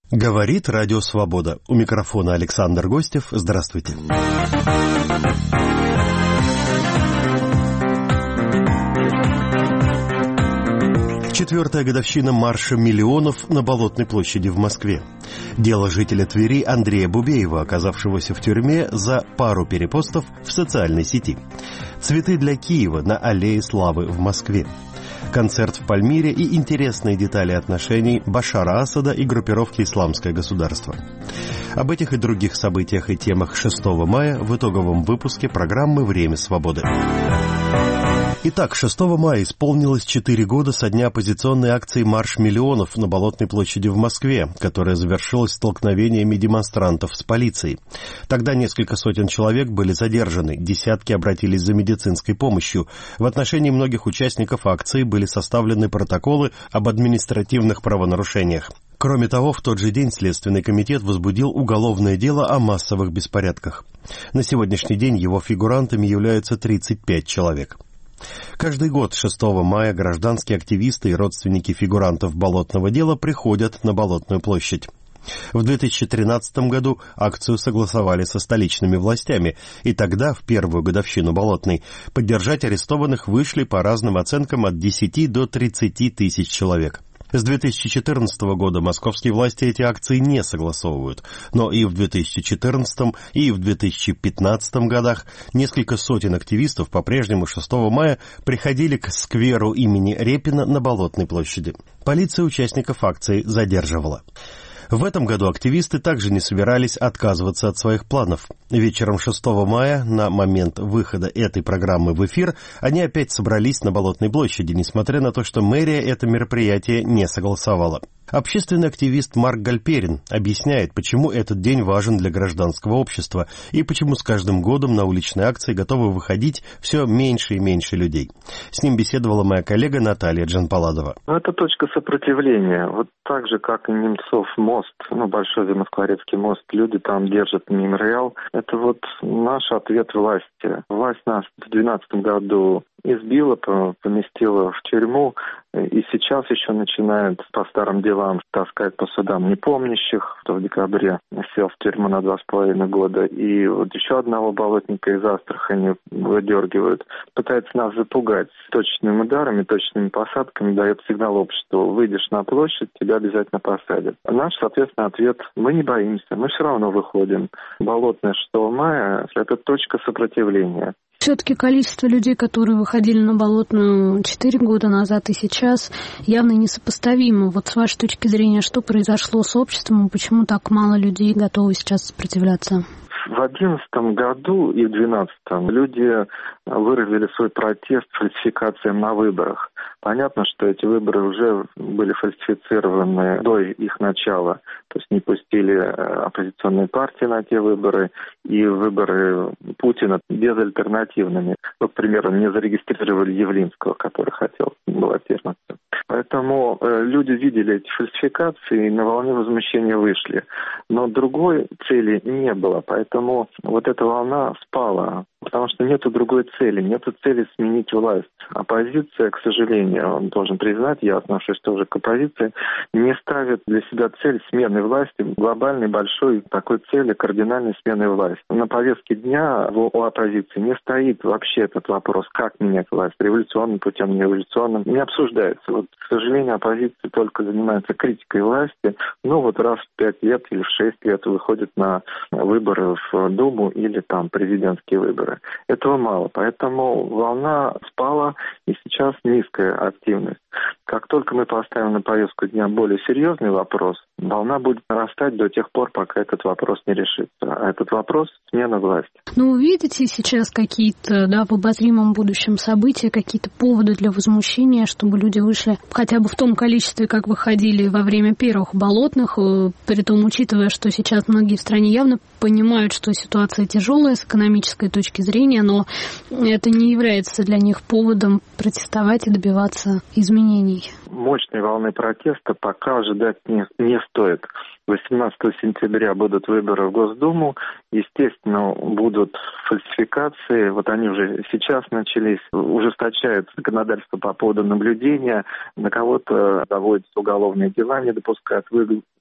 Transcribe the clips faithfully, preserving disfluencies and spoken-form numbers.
Говорит Радио Свобода. У микрофона Александр Гостев. Здравствуйте. Четвертая годовщина марша миллионов на Болотной площади в Москве. Дело жителя Твери Андрея Бубеева, оказавшегося в тюрьме за пару перепостов в социальной сети. Цветы для Киева на Аллее Славы в Москве. Концерт в Пальмире и интересные детали отношений Башара Асада и группировки «Исламское государство». Об этих и других событиях и темах шестого мая в итоговом выпуске программы «Время свободы». Итак, шестого мая исполнилось четыре года со дня оппозиционной акции «Марш миллионов» на Болотной площади в Москве, которая завершилась столкновениями демонстрантов с полицией. Тогда несколько сотен человек были задержаны, десятки обратились за медицинской помощью. В отношении многих участников акции были составлены протоколы об административных правонарушениях. Кроме того, в тот же день Следственный комитет возбудил уголовное дело о массовых беспорядках. На сегодняшний день его фигурантами являются тридцать пять человек. Каждый год шестого мая гражданские активисты и родственники фигурантов болотного дела приходят на Болотную площадь. В две тысячи тринадцатом году акцию согласовали со столичными властями, и тогда, в первую годовщину Болотной, поддержать арестованных вышли по разным оценкам от десяти до тридцати тысяч человек. С две тысячи четырнадцатого года московские власти эти акции не согласовывают, но и в две тысячи четырнадцатом и в две тысячи пятнадцатом годах несколько сотен активистов по-прежнему шестого мая приходили к скверу имени Репина на Болотной площади. Полиция участников акции задерживала. В этом году активисты также не собирались отказываться от своих планов. Вечером шестого мая, на момент выхода этой программы в эфир, они опять собрались на Болотной площади, несмотря на то, что мэрия это мероприятие не согласовала. Общественный активист Марк Гальперин объясняет, почему этот день важен для гражданского общества и почему с каждым годом на уличные акции готовы выходить все меньше и меньше людей. С ним беседовала моя коллега Наталья Джанпаладова. Это точка сопротивления. Вот так же, как и Немцов мост, ну, Большой Замоскворецкий мост, люди там держат мемориал. Это вот наш ответ власти. Власть нас в две тысячи двенадцатом году избила, поместила в тюрьму, и сейчас еще начинает по старым делам таскать по судам непомнящих, кто в декабре сел в тюрьму на два с половиной года, и вот еще одного болотника из Астрахани выдергивают. Пытается нас запугать точными ударами, точными посадками, дает сигнал обществу: выйдешь на площадь, тебя обязательно посадят. Наш, соответственно, ответ: мы не боимся, мы все равно выходим. Болотное шестого мая – это точка сопротивления. Все-таки количество людей, которые выходили на Болотную четыре года назад и сейчас, явно несопоставимо. Вот с вашей точки зрения, что произошло с обществом и почему так мало людей готовы сейчас сопротивляться? В две тысячи одиннадцатом году и в две тысячи двенадцатом люди выразили свой протест фальсификациям на выборах. Понятно, что эти выборы уже были фальсифицированы до их начала. То есть не пустили оппозиционные партии на те выборы, и выборы Путина безальтернативными. Ну, к примеру, не зарегистрировали Явлинского, который хотел баллотироваться. Поэтому э, люди видели эти фальсификации и на волне возмущения вышли. Но другой цели не было, поэтому вот эта волна спала. Потому что нету другой цели, нету цели сменить власть. Оппозиция, к сожалению, он должен признать, я отношусь тоже к оппозиции, не ставит для себя цель смены власти, глобальной, большой такой цели, кардинальной смены власти. На повестке дня у оппозиции не стоит вообще этот вопрос, как менять власть, революционным путем, не революционным, не обсуждается. Вот, к сожалению, оппозиция только занимается критикой власти, ну вот раз в пять лет или в шесть лет выходит на выборы в Думу или там президентские выборы. Этого мало, поэтому волна спала, и сейчас низкая активность. Как только мы поставим на повестку дня более серьезный вопрос, волна будет нарастать до тех пор, пока этот вопрос не решится. А этот вопрос – смена власти. Ну, вы видите сейчас какие-то, да, в обозримом будущем события, какие-то поводы для возмущения, чтобы люди вышли хотя бы в том количестве, как выходили во время первых болотных, при том, учитывая, что сейчас многие в стране явно понимают, что ситуация тяжелая с экономической точки зрения, но это не является для них поводом протестовать и добиваться изменений. Мощной волны протеста пока ожидать не, не стоит. восемнадцатого сентября будут выборы в Госдуму. Естественно, будут фальсификации. Вот они уже сейчас начались. Ужесточают законодательство по поводу наблюдения. На кого-то доводятся уголовные дела, не допускают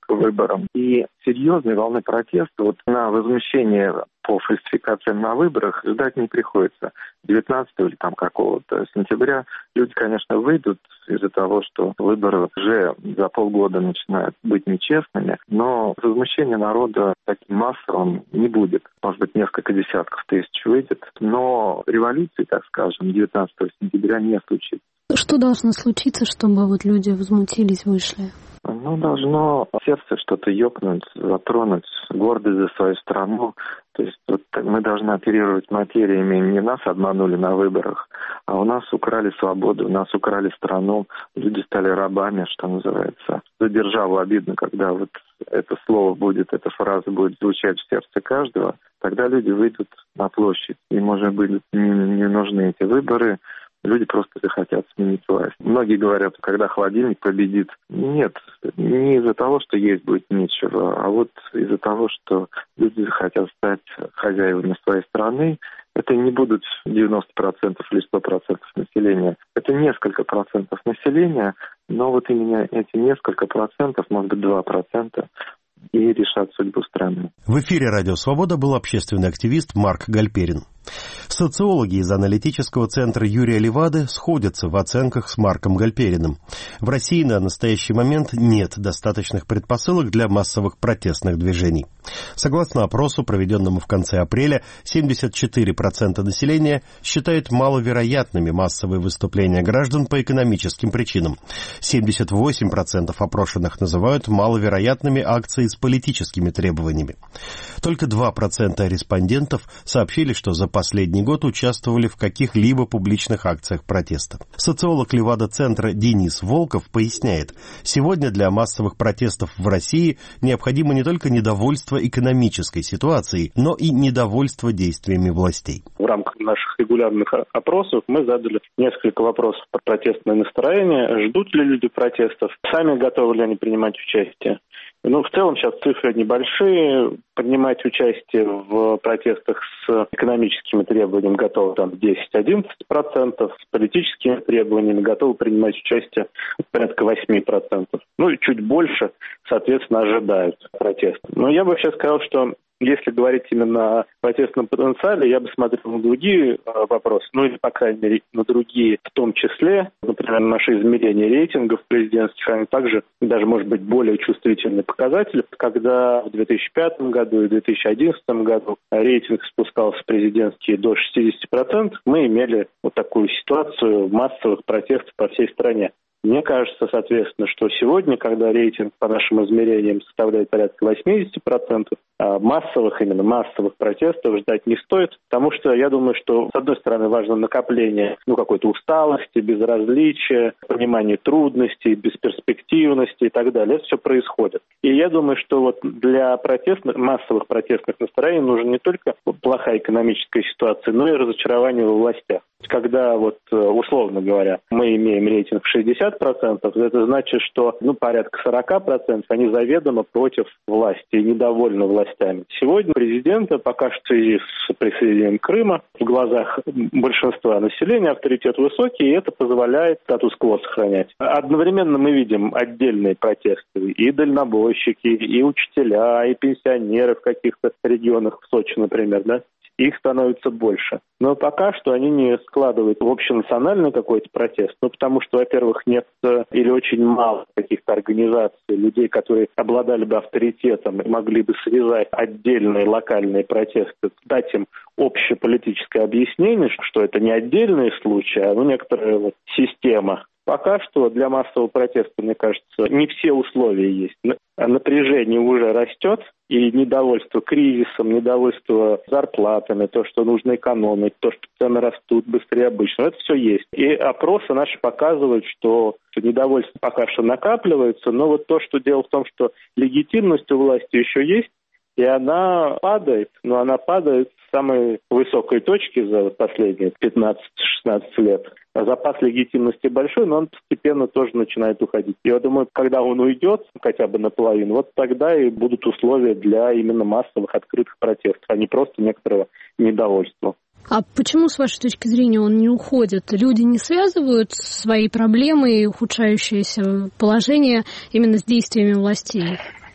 к выборам. И серьезной волны протеста вот на возмущение по фальсификациям на выборах ждать не приходится. девятнадцатого или там какого-то сентября люди, конечно, выйдут из-за того, что выборы уже за полгода начинают быть нечестными, но возмущение народа таким массовым не будет. Может быть, несколько десятков тысяч выйдет, но революции, так скажем, девятнадцатого сентября не случится. Что должно случиться, чтобы вот люди возмутились, вышли? Ну, должно сердце что-то ёкнуть, затронуть, гордость за свою страну. То есть вот мы должны оперировать материями. Не нас обманули на выборах, а у нас украли свободу, у нас украли страну. Люди стали рабами, что называется. За державу обидно, когда вот это слово будет, эта фраза будет звучать в сердце каждого. Тогда люди выйдут на площадь. Им уже будут не, не нужны эти выборы. Люди просто захотят сменить власть. Многие говорят, когда холодильник победит. Нет, не из-за того, что есть будет нечего, а вот из-за того, что люди захотят стать хозяевами своей страны. Это не будут девяносто процентов или сто процентов населения. Это несколько процентов населения, но вот именно эти несколько процентов, может быть, два процента, и решат судьбу страны. В эфире «Радио Свобода» был общественный активист Марк Гальперин. Социологи из аналитического центра Юрия Левады сходятся в оценках с Марком Гальпериным. В России на настоящий момент нет достаточных предпосылок для массовых протестных движений. Согласно опросу, проведенному в конце апреля, семьдесят четыре процента населения считают маловероятными массовые выступления граждан по экономическим причинам. семьдесят восемь процентов опрошенных называют маловероятными акции с политическими требованиями. Только два процента респондентов сообщили, что за последний год участвовали в каких-либо публичных акциях протеста. Социолог Левада-центра Денис Волков поясняет, сегодня для массовых протестов в России необходимо не только недовольство экономической ситуацией, но и недовольство действиями властей. В рамках наших регулярных опросов мы задали несколько вопросов про протестное настроение. Ждут ли люди протестов? Сами готовы ли они принимать участие? Ну, в целом сейчас цифры небольшие. Принимать участие в протестах с экономическими требованиями готовы там десять-одиннадцать процентов, с политическими требованиями готовы принимать участие порядка восемь процентов. Ну и чуть больше, соответственно, ожидают протеста. Но я бы вообще сказал, что если говорить именно о протестном потенциале, я бы смотрел на другие э, вопросы, ну или, по крайней мере, на другие, в том числе, например, наши измерения рейтингов президентских, они также, даже, может быть, более чувствительные показатели. Когда в две тысячи пятом году и в две тысячи одиннадцатом году рейтинг спускался президентский до шестьдесят процентов, мы имели вот такую ситуацию массовых протестов по всей стране. Мне кажется, соответственно, что сегодня, когда рейтинг по нашим измерениям составляет порядка восемьдесят процентов, массовых, именно массовых протестов ждать не стоит, потому что я думаю, что, с одной стороны, важно накопление ну, какой-то усталости, безразличия, понимание трудностей, бесперспективности и так далее. Это все происходит. И я думаю, что вот для протестных, массовых протестных настроений нужна не только плохая экономическая ситуация, но и разочарование во властях. Когда, вот, условно говоря, мы имеем рейтинг в шестьдесят процентов, это значит, что ну, порядка сорок процентов они заведомо против власти и недовольны властями. Сегодня президента, пока что в связи с присоединением Крыма, в глазах большинства населения авторитет высокий, и это позволяет статус-кво сохранять. Одновременно мы видим отдельные протесты и дальнобойщики, и учителя, и пенсионеры в каких-то регионах, в Сочи, например, да. Их становится больше. Но пока что они не складывают в общенациональный какой-то протест. Ну, потому что, во-первых, нет или очень мало каких-то организаций, людей, которые обладали бы авторитетом и могли бы связать отдельные локальные протесты, дать им общеполитическое объяснение, что это не отдельные случаи, а ну, некоторая вот система. Пока что для массового протеста, мне кажется, не все условия есть. Напряжение уже растет, и недовольство кризисом, недовольство зарплатами, то, что нужно экономить, то, что цены растут быстрее обычного, это все есть. И опросы наши показывают, что недовольство пока что накапливается, но вот то, что дело в том, что легитимность у власти еще есть, и она падает, но она падает с самой высокой точки за последние пятнадцать-шестнадцать лет. А запас легитимности большой, но он постепенно тоже начинает уходить. Я думаю, когда он уйдет, хотя бы наполовину, вот тогда и будут условия для именно массовых открытых протестов, а не просто некоторого недовольства. А почему, с вашей точки зрения, он не уходит? Люди не связывают свои проблемы и ухудшающееся положение именно с действиями властей?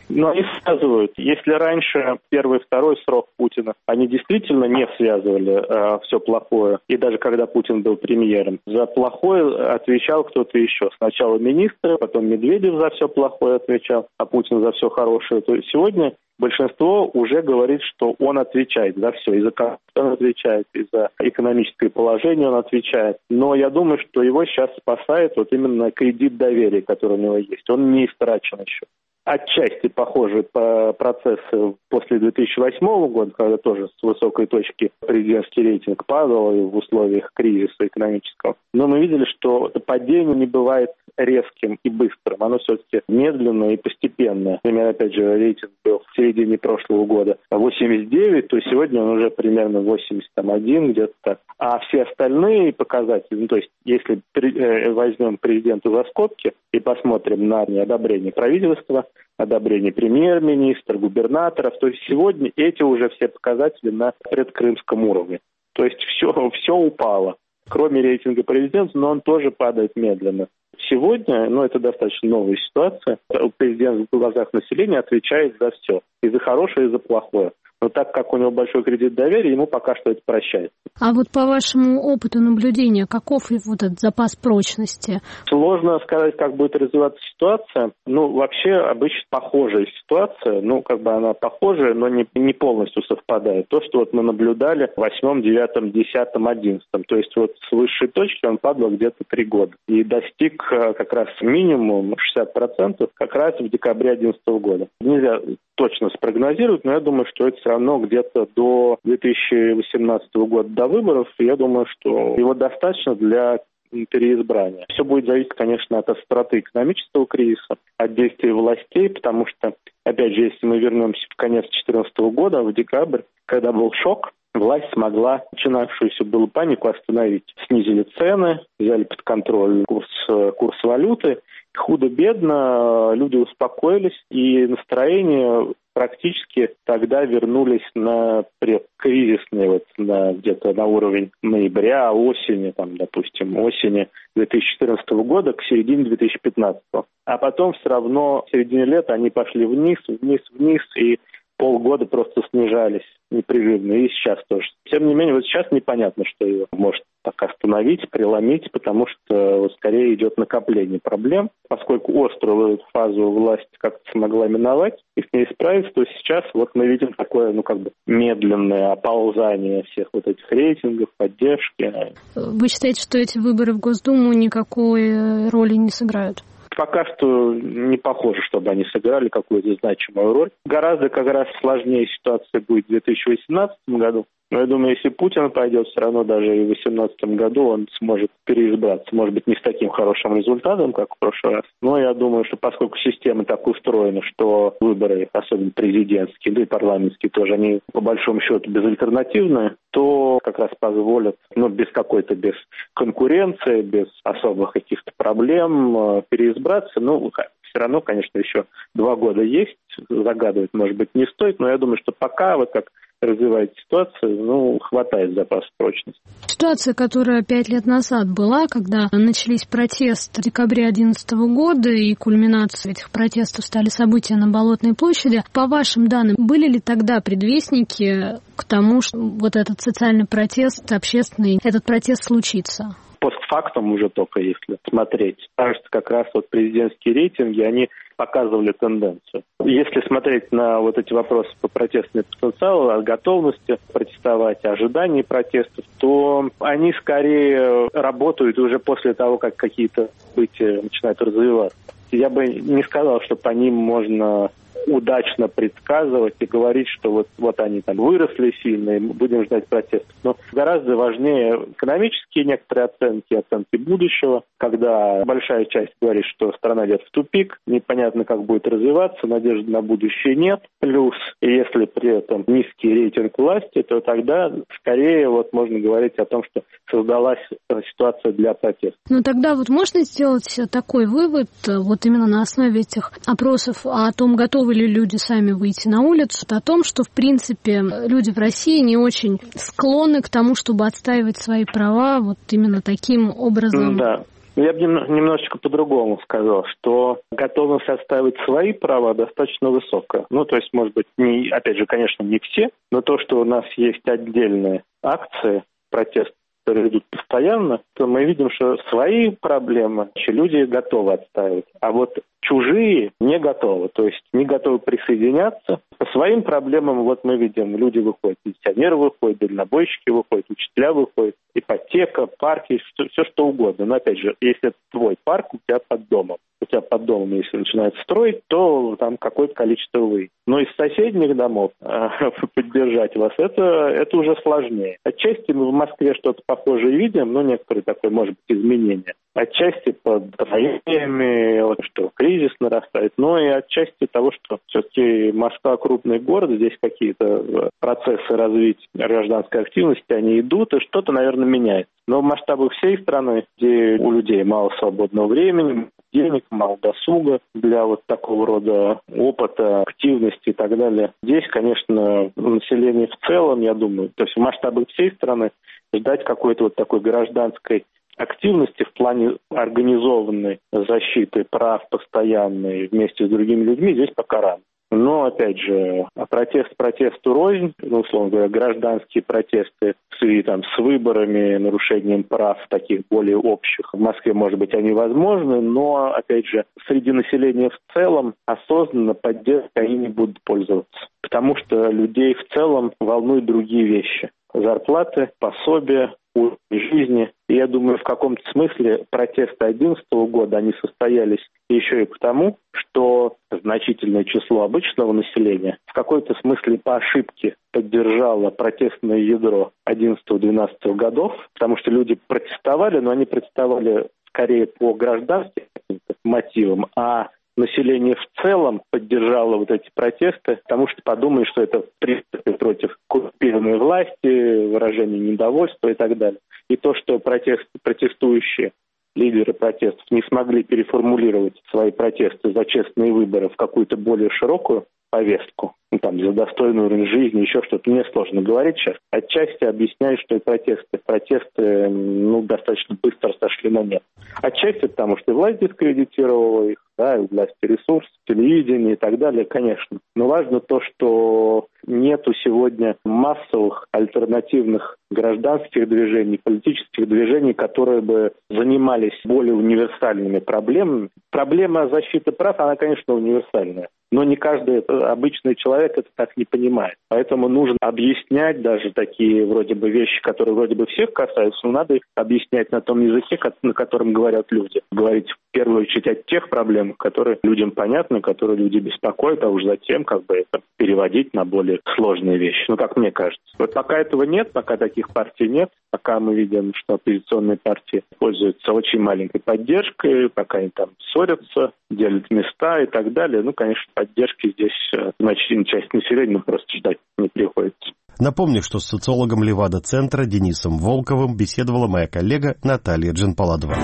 Но они связывают. Если раньше первый и второй срок Путина, они действительно не связывали э, все плохое. И даже когда Путин был премьером, за плохое отвечал кто-то еще. Сначала министры, потом Медведев за все плохое отвечал, а Путин за все хорошее. То есть сегодня большинство уже говорит, что он отвечает за все. И за коррупцию он отвечает, и за экономическое положение он отвечает. Но я думаю, что его сейчас спасает вот именно кредит доверия, который у него есть. Он не истрачен еще. Отчасти похожи по процессы после две тысячи восьмого года, когда тоже с высокой точки президентский рейтинг падал и в условиях кризиса экономического. Но мы видели, что падение не бывает резким и быстрым. Оно все-таки медленное и постепенное. Например, опять же, рейтинг был в середине прошлого года восемьдесят девять, то сегодня он уже примерно восемьдесят один, где-то так. А все остальные показатели, ну, то есть если возьмем президента за скобки и посмотрим на одобрение правительства, одобрение премьер-министра, губернаторов, то есть сегодня эти уже все показатели на предкрымском уровне. То есть все, все упало. Кроме рейтинга президента, но он тоже падает медленно. Сегодня, ну, это достаточно новая ситуация, президент в глазах населения отвечает за все, и за хорошее, и за плохое. Но так как у него большой кредит доверия, ему пока что это прощается. А вот по вашему опыту наблюдения, каков вот этот запас прочности? Сложно сказать, как будет развиваться ситуация. Ну, вообще, обычно похожая ситуация, ну, как бы она похожая, но не, не полностью совпадает. То, что вот мы наблюдали в восьмом, девятом, десятом, одиннадцатом. То есть вот с высшей точки он падал где-то три года. И достиг как раз минимум шестьдесят процентов как раз в декабре две тысячи одиннадцатого года. Нельзя точно спрогнозировать, но я думаю, что это все равно где-то до две тысячи восемнадцатого года, до выборов. Я думаю, что его достаточно для переизбрания. Все будет зависеть, конечно, от остроты экономического кризиса, от действий властей, потому что, опять же, если мы вернемся в конец две тысячи четырнадцатого года, в декабрь, когда был шок, власть смогла начинавшуюся было панику остановить. Снизили цены, взяли под контроль курс, курс валюты. Худо-бедно люди успокоились, и настроение практически тогда вернулись на предкризисные, вот, на, где-то на уровень ноября, осени, там, допустим, осени две тысячи четырнадцатого года к середине две тысячи пятнадцатого. А потом все равно в середине лета они пошли вниз, вниз, вниз, и полгода просто снижались непрерывно, и сейчас тоже. Тем не менее, вот сейчас непонятно, что его может так остановить, преломить, потому что вот, скорее идет накопление проблем. Поскольку острую фазу власть как-то смогла миновать и с ней справиться, то сейчас вот мы видим такое, ну, как бы медленное оползание всех вот этих рейтингов, поддержки. Вы считаете, что эти выборы в Госдуму никакой роли не сыграют? Пока что не похоже, чтобы они сыграли какую-то значимую роль. Гораздо как раз сложнее ситуация будет в две тысячи восемнадцатом году. Но я думаю, если Путин пойдет, все равно даже и в две тысячи восемнадцатом году он сможет переизбраться. Может быть, не с таким хорошим результатом, как в прошлый раз. Но я думаю, что поскольку система так устроена, что выборы, особенно президентские, да и парламентские тоже, они по большому счету безальтернативные, то как раз позволят, ну, без какой-то, без конкуренции, без особых каких-то проблем переизбраться. Ну, все равно, конечно, еще два года есть, загадывать, может быть, не стоит, но я думаю, что пока вот как развивается ситуация, ну, хватает запаса прочности. Ситуация, которая пять лет назад была, когда начались протесты в декабре две тысячи одиннадцатого года, и кульминацией этих протестов стали события на Болотной площади. По вашим данным, были ли тогда предвестники к тому, что вот этот социальный протест, общественный, этот протест случится? Постфактум уже только если смотреть. Кажется, как раз вот президентские рейтинги, они показывали тенденцию. Если смотреть на вот эти вопросы по протестному потенциалу, о готовности протестовать, о ожидании протестов, то они скорее работают уже после того, как какие-то события начинают развиваться. Я бы не сказал, что по ним можно удачно предсказывать и говорить, что вот, вот они там выросли сильно, и будем ждать протестов. Но гораздо важнее экономические некоторые оценки, оценки будущего, когда большая часть говорит, что страна идет в тупик, непонятно, как будет развиваться, надежды на будущее нет. Плюс, если при этом низкий рейтинг власти, то тогда скорее вот можно говорить о том, что создалась ситуация для протеста. Ну тогда вот можно сделать такой вывод, вот именно на основе этих опросов о том, готовы ли люди сами выйти на улицу, о том, что, в принципе, люди в России не очень склонны к тому, чтобы отстаивать свои права вот именно таким образом. Да. Я бы немножечко по-другому сказал, что готовность отстаивать свои права достаточно высокая. Ну, то есть, может быть, не, опять же, конечно, не все, но то, что у нас есть отдельные акции протеста, которые идут постоянно, то мы видим, что свои проблемы люди готовы отстаивать, а вот чужие не готовы, то есть не готовы присоединяться. По своим проблемам, вот мы видим, люди выходят, пенсионеры выходят, дальнобойщики выходят, учителя выходят, ипотека, парки, все, все что угодно. Но опять же, если это твой парк, у тебя под домом. У тебя под домом, если начинают строить, то там какое-то количество выйдет. Но из соседних домов э, поддержать вас, это, это уже сложнее. Отчасти мы в Москве что-то похожее видим, но некоторые такое, может быть, изменения. Отчасти под настроениями, вот, что кризис нарастает, но и отчасти того, что все-таки Москва крупный город, здесь какие-то процессы развития гражданской активности, они идут, и что-то, наверное, меняется. Но в масштабах всей страны, где у людей мало свободного времени, денег, мало досуга для вот такого рода опыта, активности и так далее. Здесь, конечно, население в целом, я думаю, то есть в масштабах всей страны ждать какой-то вот такой гражданской активности в плане организованной защиты прав постоянной вместе с другими людьми здесь пока рано. Но, опять же, протест протесту рознь, ну, условно говоря, гражданские протесты в связи там, с выборами, нарушением прав таких более общих. В Москве, может быть, они возможны, но, опять же, среди населения в целом осознанно поддержкой они не будут пользоваться. Потому что людей в целом волнуют другие вещи. Зарплаты, пособия, уровень жизни. И я думаю, в каком-то смысле протесты две тысячи одиннадцатого года, они состоялись еще и потому, что значительное число обычного населения в какой-то смысле по ошибке поддержало протестное ядро одиннадцатого-двенадцатого годов, потому что люди протестовали, но они протестовали скорее по гражданским мотивам, а население в целом поддержало вот эти протесты, потому что подумали, что это приступы против коррумпированной власти, выражение недовольства и так далее. И то, что протест, протестующие, лидеры протестов не смогли переформулировать свои протесты за честные выборы в какую-то более широкую повестку, ну, там, за достойный уровень жизни, еще что-то, мне сложно говорить сейчас. Отчасти объясняют, что и протесты, протесты, ну, достаточно быстро сошли на нет. Отчасти потому, что и власть дискредитировала их, да, и власть ресурс, телевидение и так далее, конечно. Но важно то, что нету сегодня массовых альтернативных гражданских движений, политических движений, которые бы занимались более универсальными проблемами. Проблема защиты прав, она, конечно, универсальная. Но не каждый обычный человек это так не понимает. Поэтому нужно объяснять даже такие вроде бы вещи, которые вроде бы всех касаются, но надо их объяснять на том языке, на котором говорят люди. Говорить в первую очередь о тех проблемах, которые людям понятны, которые люди беспокоят, а уж затем как бы это переводить на более сложные вещи. Ну, как мне кажется. Вот пока этого нет, пока таких партий нет, пока мы видим, что оппозиционные партии пользуются очень маленькой поддержкой, пока они там ссорятся, делят места и так далее, ну, конечно, поддержки здесь значительная часть населения просто ждать не приходится. Напомню, что с социологом Левада-центра Денисом Волковым беседовала моя коллега Наталья Джанпаладова.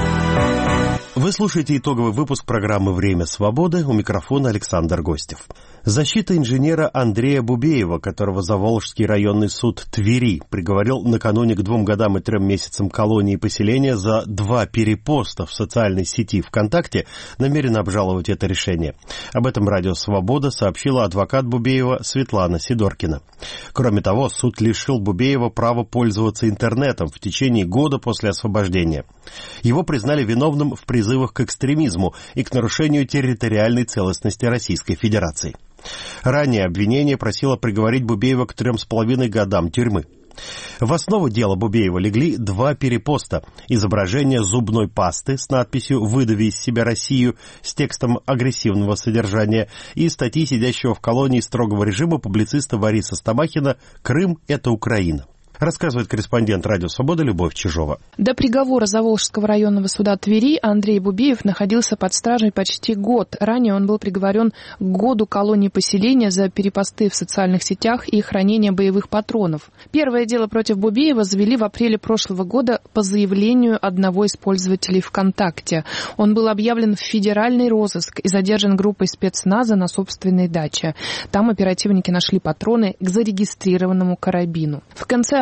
Вы слушаете итоговый выпуск программы «Время свободы», у микрофона Александр Гостев. Защита инженера Андрея Бубеева, которого Заволжский районный суд Твери приговорил накануне к двум годам и трем месяцам колонии поселения за два перепоста в социальной сети ВКонтакте, намерена обжаловать это решение. Об этом Радио Свобода сообщила адвокат Бубеева Светлана Сидоркина. Кроме того, суд лишил Бубеева права пользоваться интернетом в течение года после освобождения. Его признали виновным в призывах к экстремизму и к нарушению территориальной целостности Российской Федерации. Ранее обвинение просило приговорить Бубеева к трем с половиной годам тюрьмы. В основу дела Бубеева легли два перепоста: изображение зубной пасты с надписью «Выдави из себя Россию» с текстом агрессивного содержания и статьи сидящего в колонии строгого режима публициста Бориса Стамахина «Крым – это Украина». Рассказывает корреспондент Радио Свобода Любовь Чижова. До приговора Заволжского районного суда Твери Андрей Бубеев находился под стражей почти год. Ранее он был приговорен к году колонии поселения за перепосты в социальных сетях и хранение боевых патронов. Первое дело против Бубеева завели в апреле прошлого года по заявлению одного из пользователей ВКонтакте. Он был объявлен в федеральный розыск и задержан группой спецназа на собственной даче. Там оперативники нашли патроны к зарегистрированному карабину. В конце августа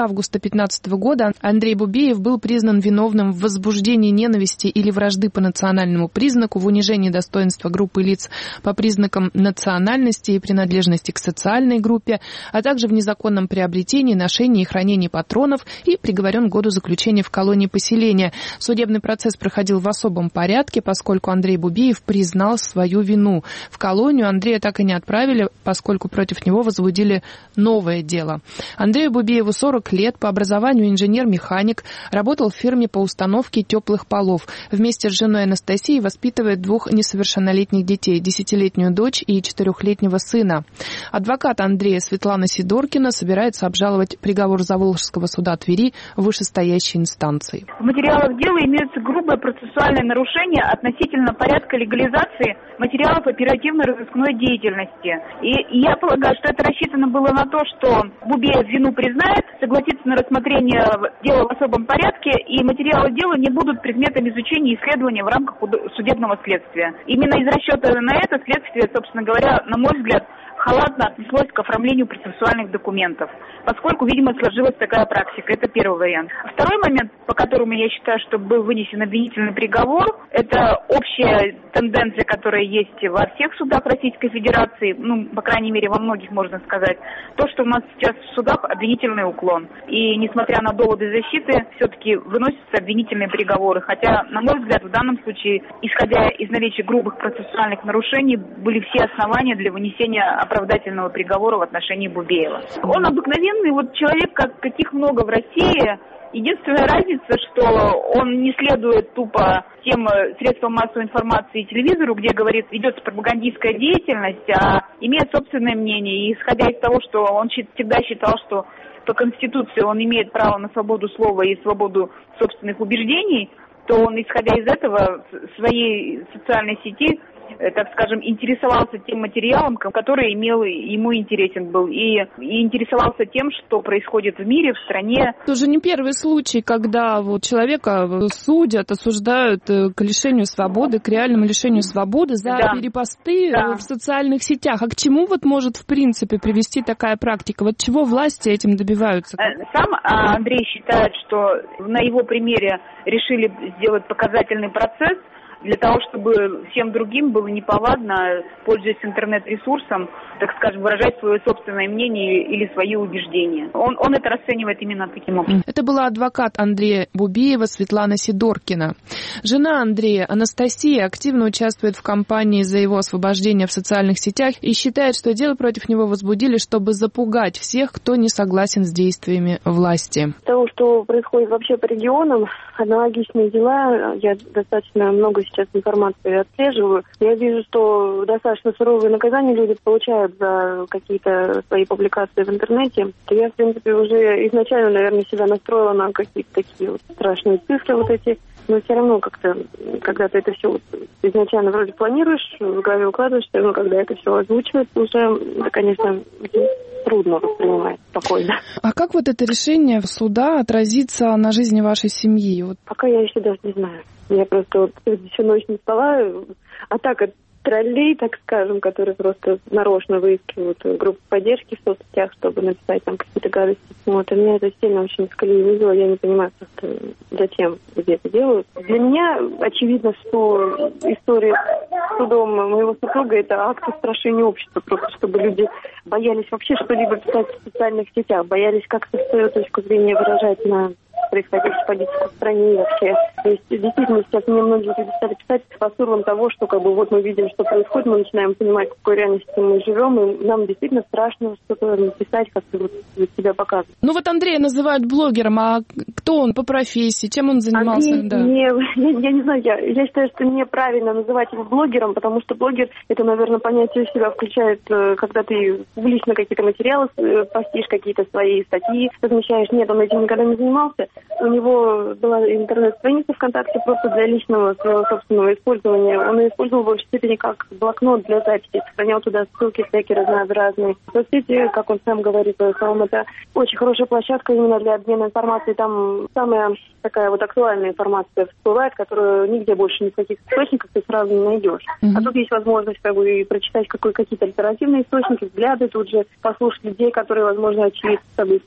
августа две тысячи пятнадцатого года Андрей Бубеев был признан виновным в возбуждении ненависти или вражды по национальному признаку, в унижении достоинства группы лиц по признакам национальности и принадлежности к социальной группе, а также в незаконном приобретении, ношении и хранении патронов и приговорен к году заключения в колонии поселения. Судебный процесс проходил в особом порядке, поскольку Андрей Бубеев признал свою вину. В колонию Андрея так и не отправили, поскольку против него возбудили новое дело. Андрею Бубееву сорок лет, по образованию инженер-механик, работал в фирме по установке теплых полов. Вместе с женой Анастасией воспитывает двух несовершеннолетних детей, десятилетнюю дочь и четырехлетнего сына. Адвокат Андрея Светлана Сидоркина собирается обжаловать приговор Заволжского суда Твери в вышестоящей инстанции. В материалах дела имеются грубое процессуальное нарушение относительно порядка легализации материалов оперативно-розыскной деятельности. И я полагаю, что это рассчитано было на то, что Бубеев вину признает, согласится на рассмотрение дела в особом порядке, и материалы дела не будут предметом изучения и исследования в рамках судебного следствия. Именно из расчета на это следствие, собственно говоря, на мой взгляд, халатно отнеслось к оформлению процессуальных документов, поскольку, видимо, сложилась такая практика. Это первый вариант. Второй момент, по которому я считаю, что был вынесен обвинительный приговор, это общая тенденция, которая есть во всех судах Российской Федерации, ну, по крайней мере, во многих, можно сказать, то, что у нас сейчас в судах обвинительный уклон. И, несмотря на доводы защиты, все-таки выносятся обвинительные приговоры. Хотя, на мой взгляд, в данном случае, исходя из наличия грубых процессуальных нарушений, были все основания для вынесения оправдательного приговора в отношении Бубеева. Он обыкновенный вот человек, как каких много в России. Единственная разница, что он не следует тупо тем средствам массовой информации и телевизору, где, говорит, ведется пропагандистская деятельность, а имеет собственное мнение. И исходя из того, что он всегда считал, что по Конституции он имеет право на свободу слова и свободу собственных убеждений, то он, исходя из этого, в своей социальной сети, так скажем, интересовался тем материалом, который имел, ему интересен был, и, и интересовался тем, что происходит в мире, в стране. Это уже не первый случай, когда вот человека судят, осуждают к лишению свободы, к реальному лишению свободы за да. перепосты да. в социальных сетях. А к чему вот может, в принципе, привести такая практика? Вот чего власти этим добиваются? Сам Андрей считает, что на его примере решили сделать показательный процесс, для того, чтобы всем другим было неповадно, пользуясь интернет-ресурсом, так скажем, выражать свое собственное мнение или свои убеждения. Он, он это расценивает именно таким образом. Это была адвокат Андрея Бубеева Светлана Сидоркина. Жена Андрея, Анастасия, активно участвует в кампании за его освобождение в социальных сетях и считает, что дело против него возбудили, чтобы запугать всех, кто не согласен с действиями власти. Того, что происходит вообще по регионам, аналогичные дела, я достаточно много сейчас информации отслеживаю. Я вижу, что достаточно суровые наказания люди получают за какие-то свои публикации в интернете. Я, в принципе, уже изначально, наверное, себя настроила на какие-то такие вот страшные цифры вот эти. Но все равно как-то, когда ты это все вот изначально вроде планируешь, в голове укладываешься, но когда это все озвучивается, уже, да, конечно, трудно воспринимать спокойно. А как вот это решение суда отразится на жизни вашей семьи? Вот. Пока я еще даже не знаю. Я просто вот всю ночь не спала, а так от троллей, так скажем, которые просто нарочно выискивают группу поддержки в соцсетях, чтобы написать там какие-то гадости. Вот, и меня это сильно очень с колеи вывело. Я не понимаю просто, зачем люди это делают. Для меня очевидно, что история с судом моего супруга — это акт устрашения общества, просто чтобы люди боялись вообще что-либо писать в социальных сетях, боялись как-то свою точку зрения выражать на происходящую политику в стране и вообще. То есть, действительно, сейчас мне многие люди стали писать по сурвам того, что как бы вот мы видим, что происходит, мы начинаем понимать, в какой реальности мы живем, и нам действительно страшно что-то написать, как-то вот себя показывать. Ну вот Андрея называют блогером, а кто он по профессии, чем он занимался? Андрей, да. не, я, я не знаю, я, я считаю, что неправильно называть его блогером, потому что блогер, это, наверное, понятие в себя включает, когда ты публично какие-то материалы постишь, какие-то свои статьи размещаешь. Нет, он этим никогда не занимался. У него была интернет-страница ВКонтакте просто для личного своего собственного использования. Он ее использовал в большей степени как блокнот для записи, сохранял туда ссылки всякие разнообразные. Соцсети, как он сам говорит, это очень хорошая площадка именно для обмена информацией. Там самая такая вот актуальная информация всплывает, которую нигде больше ни в каких источниках ты сразу не найдешь. Mm-hmm. А тут есть возможность как бы прочитать какой, какие-то альтернативные источники, взгляды, тут же послушать людей, которые, возможно, очевидцы событий.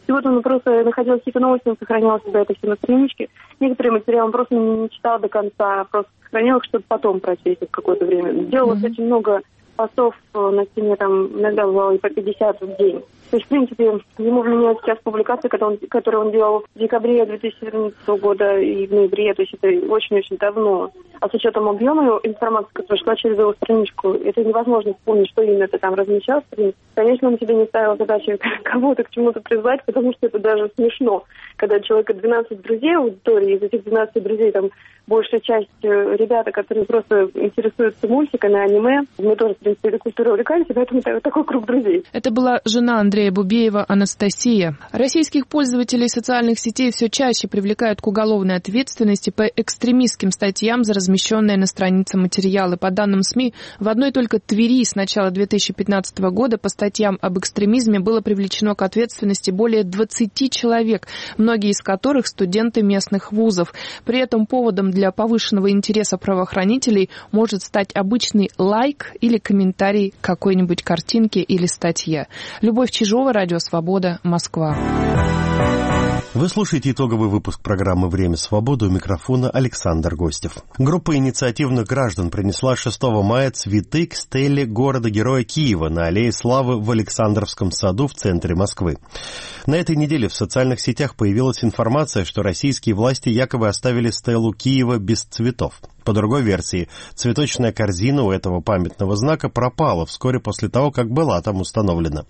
И вот он просто находил какие-то новости, он сохранял себя это все на страничке. Некоторые материалы он просто не, не читал до конца, просто сохранял их, чтобы потом прочесть в какое-то время. Делал mm-hmm. очень много постов на стене, там иногда бывало и по пятьдесят в день. То есть, в принципе, ему вменяют сейчас публикации, которые он, которые он делал в декабре две тысячи четырнадцатого года и в ноябре, то есть это очень-очень давно. А с учетом объема информации, которая шла через его страничку, это невозможно вспомнить, что именно ты там размещал. Конечно, он себе не ставил задачу кого-то к чему-то призвать, потому что это даже смешно. Когда у человека двенадцать друзей в аудитории, из этих двенадцати друзей там большая часть ребята, которые просто интересуются мультиками, аниме. Мы тоже, в принципе, этой культурой увлекаемся, поэтому такой круг друзей. Это была жена Андрея Бубеева, Анастасия. Российских пользователей социальных сетей все чаще привлекают к уголовной ответственности по экстремистским статьям за размещенные на странице материалы. По данным СМИ, в одной только Твери с начала две тысячи пятнадцатого года по статьям об экстремизме было привлечено к ответственности более двадцати человек, многие из которых студенты местных вузов. При этом поводом для повышенного интереса правоохранителей может стать обычный лайк или комментарий к какой-нибудь картинке или статье. Любовь Чижова, Радио Свобода, Москва. Вы слушаете итоговый выпуск программы «Время свободы», у микрофона Александр Гостев. Группа инициативных граждан принесла шестого мая цветы к стеле города-героя Киева на Аллее Славы в Александровском саду в центре Москвы. На этой неделе в социальных сетях появилась информация, что российские власти якобы оставили стелу Киева без цветов. По другой версии, цветочная корзина у этого памятного знака пропала вскоре после того, как была там установлена.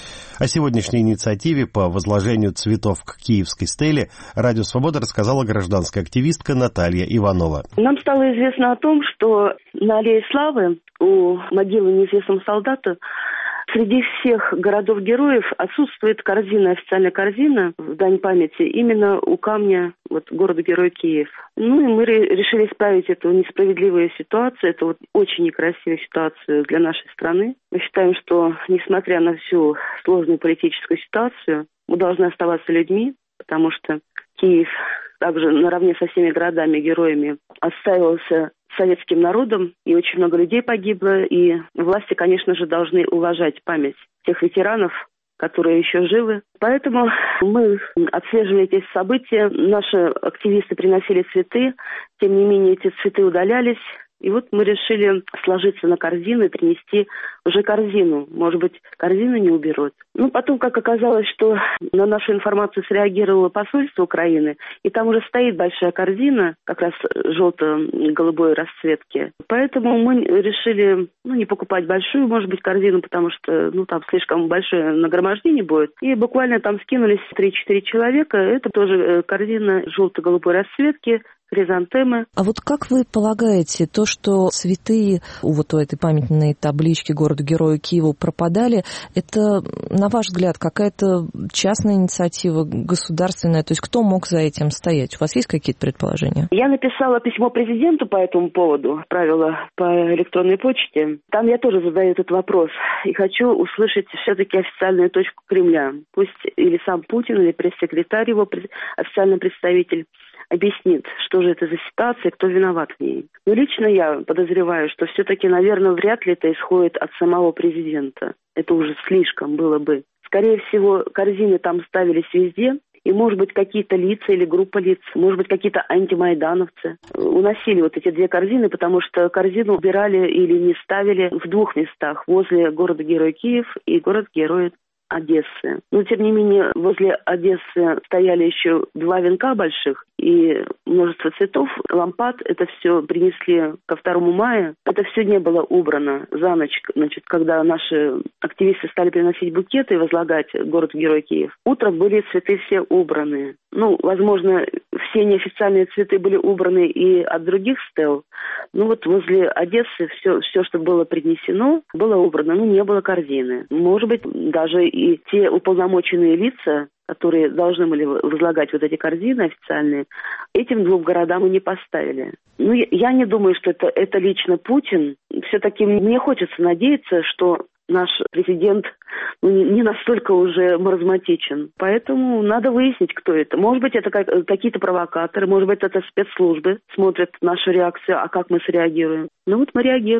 О сегодняшней инициативе по возложению цветов к киевской стеле Радио Свобода рассказала гражданская активистка Наталья Иванова. Нам стало известно о том, что на Аллее Славы у могилы неизвестного солдата среди всех городов-героев отсутствует корзина, официальная корзина в дань памяти именно у камня вот, города-героя Киев. Ну и мы решили исправить эту несправедливую ситуацию, эту вот очень некрасивую ситуацию для нашей страны. Мы считаем, что несмотря на всю сложную политическую ситуацию, мы должны оставаться людьми, потому что Киев также наравне со всеми городами-героями отстаивался советским народом, и очень много людей погибло, и власти, конечно же, должны уважать память тех ветеранов, которые еще живы. Поэтому мы отслеживали эти события, наши активисты приносили цветы, тем не менее эти цветы удалялись, и вот мы решили сложиться на корзину и принести уже корзину. Может быть, корзину не уберут. Ну, потом, как оказалось, что на нашу информацию среагировало посольство Украины, и там уже стоит большая корзина, как раз желто-голубой расцветки. Поэтому мы решили, ну, не покупать большую, может быть, корзину, потому что, ну, там слишком большое нагромождение будет. И буквально там скинулись три-четыре человека. Это тоже корзина желто-голубой расцветки, хризантемы. А вот как вы полагаете, то, что цветы у вот у этой памятной таблички городу-герою Киеву пропадали, это, на ваш взгляд, какая-то частная инициатива, государственная? То есть кто мог за этим стоять? У вас есть какие-то предположения? Я написала письмо президенту по этому поводу, отправила по электронной почте. Там я тоже задаю этот вопрос. И хочу услышать все-таки официальную точку Кремля. Пусть или сам Путин, или пресс-секретарь его, официальный представитель, объяснит, что же это за ситуация, кто виноват в ней. Но лично я подозреваю, что все-таки, наверное, вряд ли это исходит от самого президента. Это уже слишком было бы. Скорее всего, корзины там ставились везде, и, может быть, какие-то лица или группа лиц, может быть, какие-то антимайдановцы уносили вот эти две корзины, потому что корзину убирали или не ставили в двух местах, возле города-героя Киев и город-героя Одессы. Но, тем не менее, возле Одессы стояли еще два венка больших и множество цветов, лампад. Это все принесли ко второму мая. Это все не было убрано за ночь, значит, когда наши активисты стали приносить букеты и возлагать город-герой Киев. Утром были цветы все убраны. Ну, возможно, все неофициальные цветы были убраны и от других стел. Ну, вот возле Одессы все, все, что было принесено, было убрано. Ну, не было корзины. Может быть, даже и те уполномоченные лица, которые должны были возлагать вот эти корзины официальные, этим двум городам и не поставили. Ну, я не думаю, что это, это лично Путин. Все-таки мне хочется надеяться, что наш президент ну, не настолько уже маразматичен. Поэтому надо выяснить, кто это. Может быть, это как, какие-то провокаторы, может быть, это спецслужбы смотрят нашу реакцию, а как мы среагируем. Ну вот мы реагируем.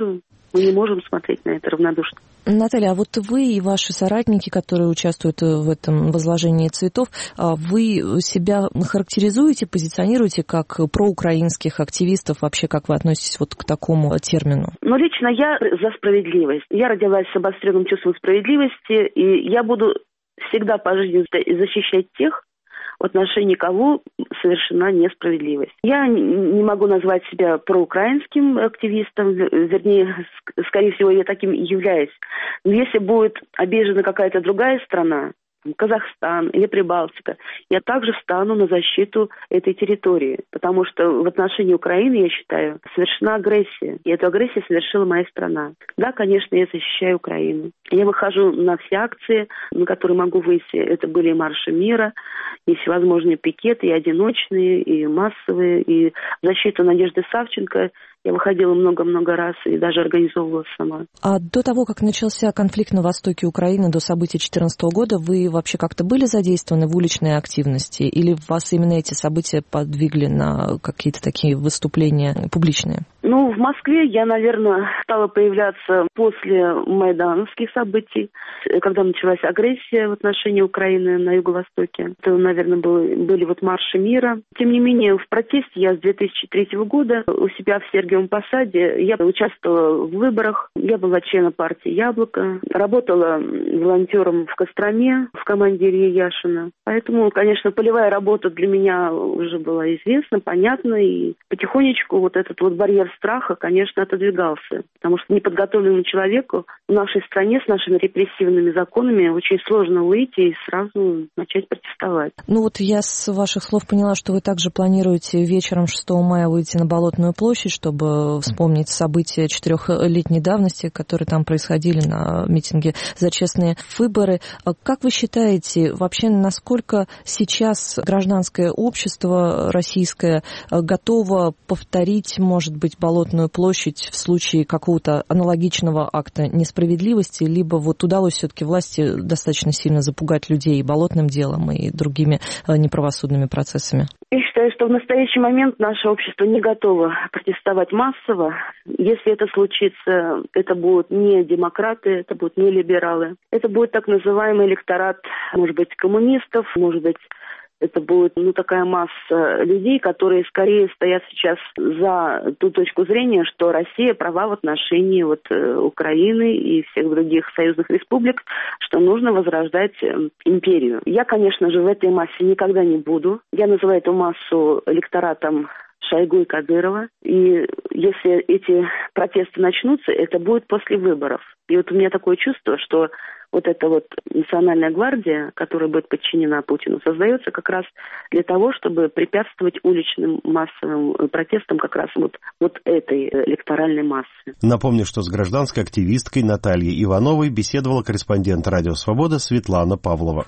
Мы не можем смотреть на это равнодушно. Наталья, а вот вы и ваши соратники, которые участвуют в этом возложении цветов, вы себя характеризуете, позиционируете как проукраинских активистов? Вообще, как вы относитесь вот к такому термину? Ну, лично я за справедливость. Я родилась с обостренным чувством справедливости, и я буду всегда по жизни защищать тех, в отношении кого совершена несправедливость. Я не могу назвать себя проукраинским активистом, вернее, скорее всего, я таким и являюсь. Но если будет обижена какая-то другая страна, Казахстан или Прибалтика, я также встану на защиту этой территории, потому что в отношении Украины, я считаю, совершена агрессия, и эту агрессию совершила моя страна. Да, конечно, я защищаю Украину. Я выхожу на все акции, на которые могу выйти. Это были и марши мира, и всевозможные пикеты, и одиночные, и массовые, и защиту Надежды Савченко. Я выходила много-много раз и даже организовывала сама. А до того, как начался конфликт на востоке Украины, до событий две тысячи четырнадцатого года, вы вообще как-то были задействованы в уличной активности? Или вас именно эти события подвигли на какие-то такие выступления публичные? Ну, в Москве я, наверное, стала появляться после майдановских событий, когда началась агрессия в отношении Украины на Юго-Востоке. Это, наверное, были, были вот марши мира. Тем не менее, в протесте я с две тысячи третьего года у себя в Сергиевом Посаде я участвовала в выборах. Я была членом партии «Яблоко», работала волонтером в Костроме в команде Ильи Яшина. Поэтому, конечно, полевая работа для меня уже была известна, понятна, и потихонечку вот этот вот барьер страха, конечно, отодвигался. Потому что неподготовленному человеку в нашей стране с нашими репрессивными законами очень сложно выйти и сразу начать протестовать. Ну вот я с ваших слов поняла, что вы также планируете вечером шестого мая выйти на Болотную площадь, чтобы вспомнить события четырехлетней давности, которые там происходили на митинге за честные выборы. Как вы считаете, вообще насколько сейчас гражданское общество российское готово повторить, может быть, Болотную площадь в случае какого-то аналогичного акта несправедливости, либо вот удалось все-таки власти достаточно сильно запугать людей и болотным делом, и другими неправосудными процессами? Я считаю, что в настоящий момент наше общество не готово протестовать массово. Если это случится, это будут не демократы, это будут не либералы. Это будет так называемый электорат, может быть, коммунистов, может быть, это будет ну, такая масса людей, которые скорее стоят сейчас за ту точку зрения, что Россия права в отношении вот, Украины и всех других союзных республик, что нужно возрождать империю. Я, конечно же, в этой массе никогда не буду. Я называю эту массу электоратом Шойгу и Кадырова. И если эти протесты начнутся, это будет после выборов. И вот у меня такое чувство, что вот эта вот национальная гвардия, которая будет подчинена Путину, создается как раз для того, чтобы препятствовать уличным массовым протестам как раз вот, вот этой электоральной массы. Напомню, что с гражданской активисткой Натальей Ивановой беседовала корреспондент «Радио Свобода» Светлана Павлова.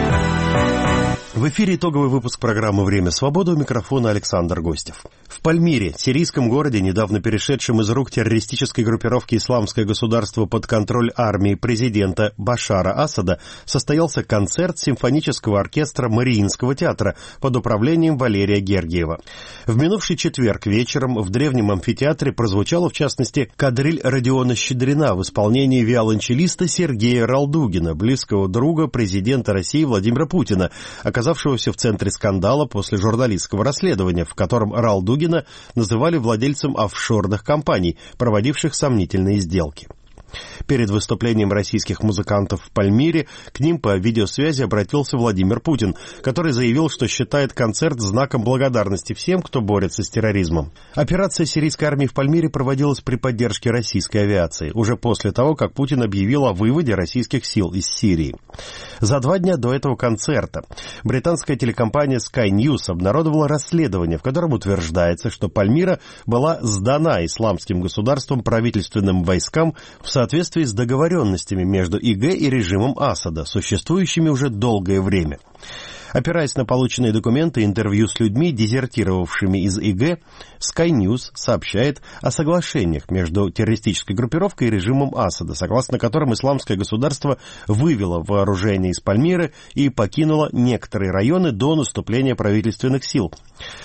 В эфире итоговый выпуск программы «Время свободы», у микрофона Александр Гостев. В Пальмире, сирийском городе, недавно перешедшем из рук террористической группировки «Исламское государство» под контроль армии президента Башара Асада, состоялся концерт симфонического оркестра Мариинского театра под управлением Валерия Гергиева. В минувший четверг вечером в древнем амфитеатре прозвучала, в частности, кадриль Родиона Щедрина в исполнении виолончелиста Сергея Ралдугина, близкого друга президента России Владимира Путина, оказавшегося в центре скандала после журналистского расследования, в котором Ралдугина называли владельцем офшорных компаний, проводивших сомнительные сделки. Перед выступлением российских музыкантов в Пальмире к ним по видеосвязи обратился Владимир Путин, который заявил, что считает концерт знаком благодарности всем, кто борется с терроризмом. Операция сирийской армии в Пальмире проводилась при поддержке российской авиации, уже после того, как Путин объявил о выводе российских сил из Сирии. За два дня до этого концерта британская телекомпания Sky News обнародовала расследование, в котором утверждается, что Пальмира была сдана исламским государством правительственным войскам в соответствии с договоренностями между ИГ и режимом Асада, существующими уже долгое время. Опираясь на полученные документы и интервью с людьми, дезертировавшими из ИГ, Sky News сообщает о соглашениях между террористической группировкой и режимом Асада, согласно которым исламское государство вывело вооружение из Пальмиры и покинуло некоторые районы до наступления правительственных сил.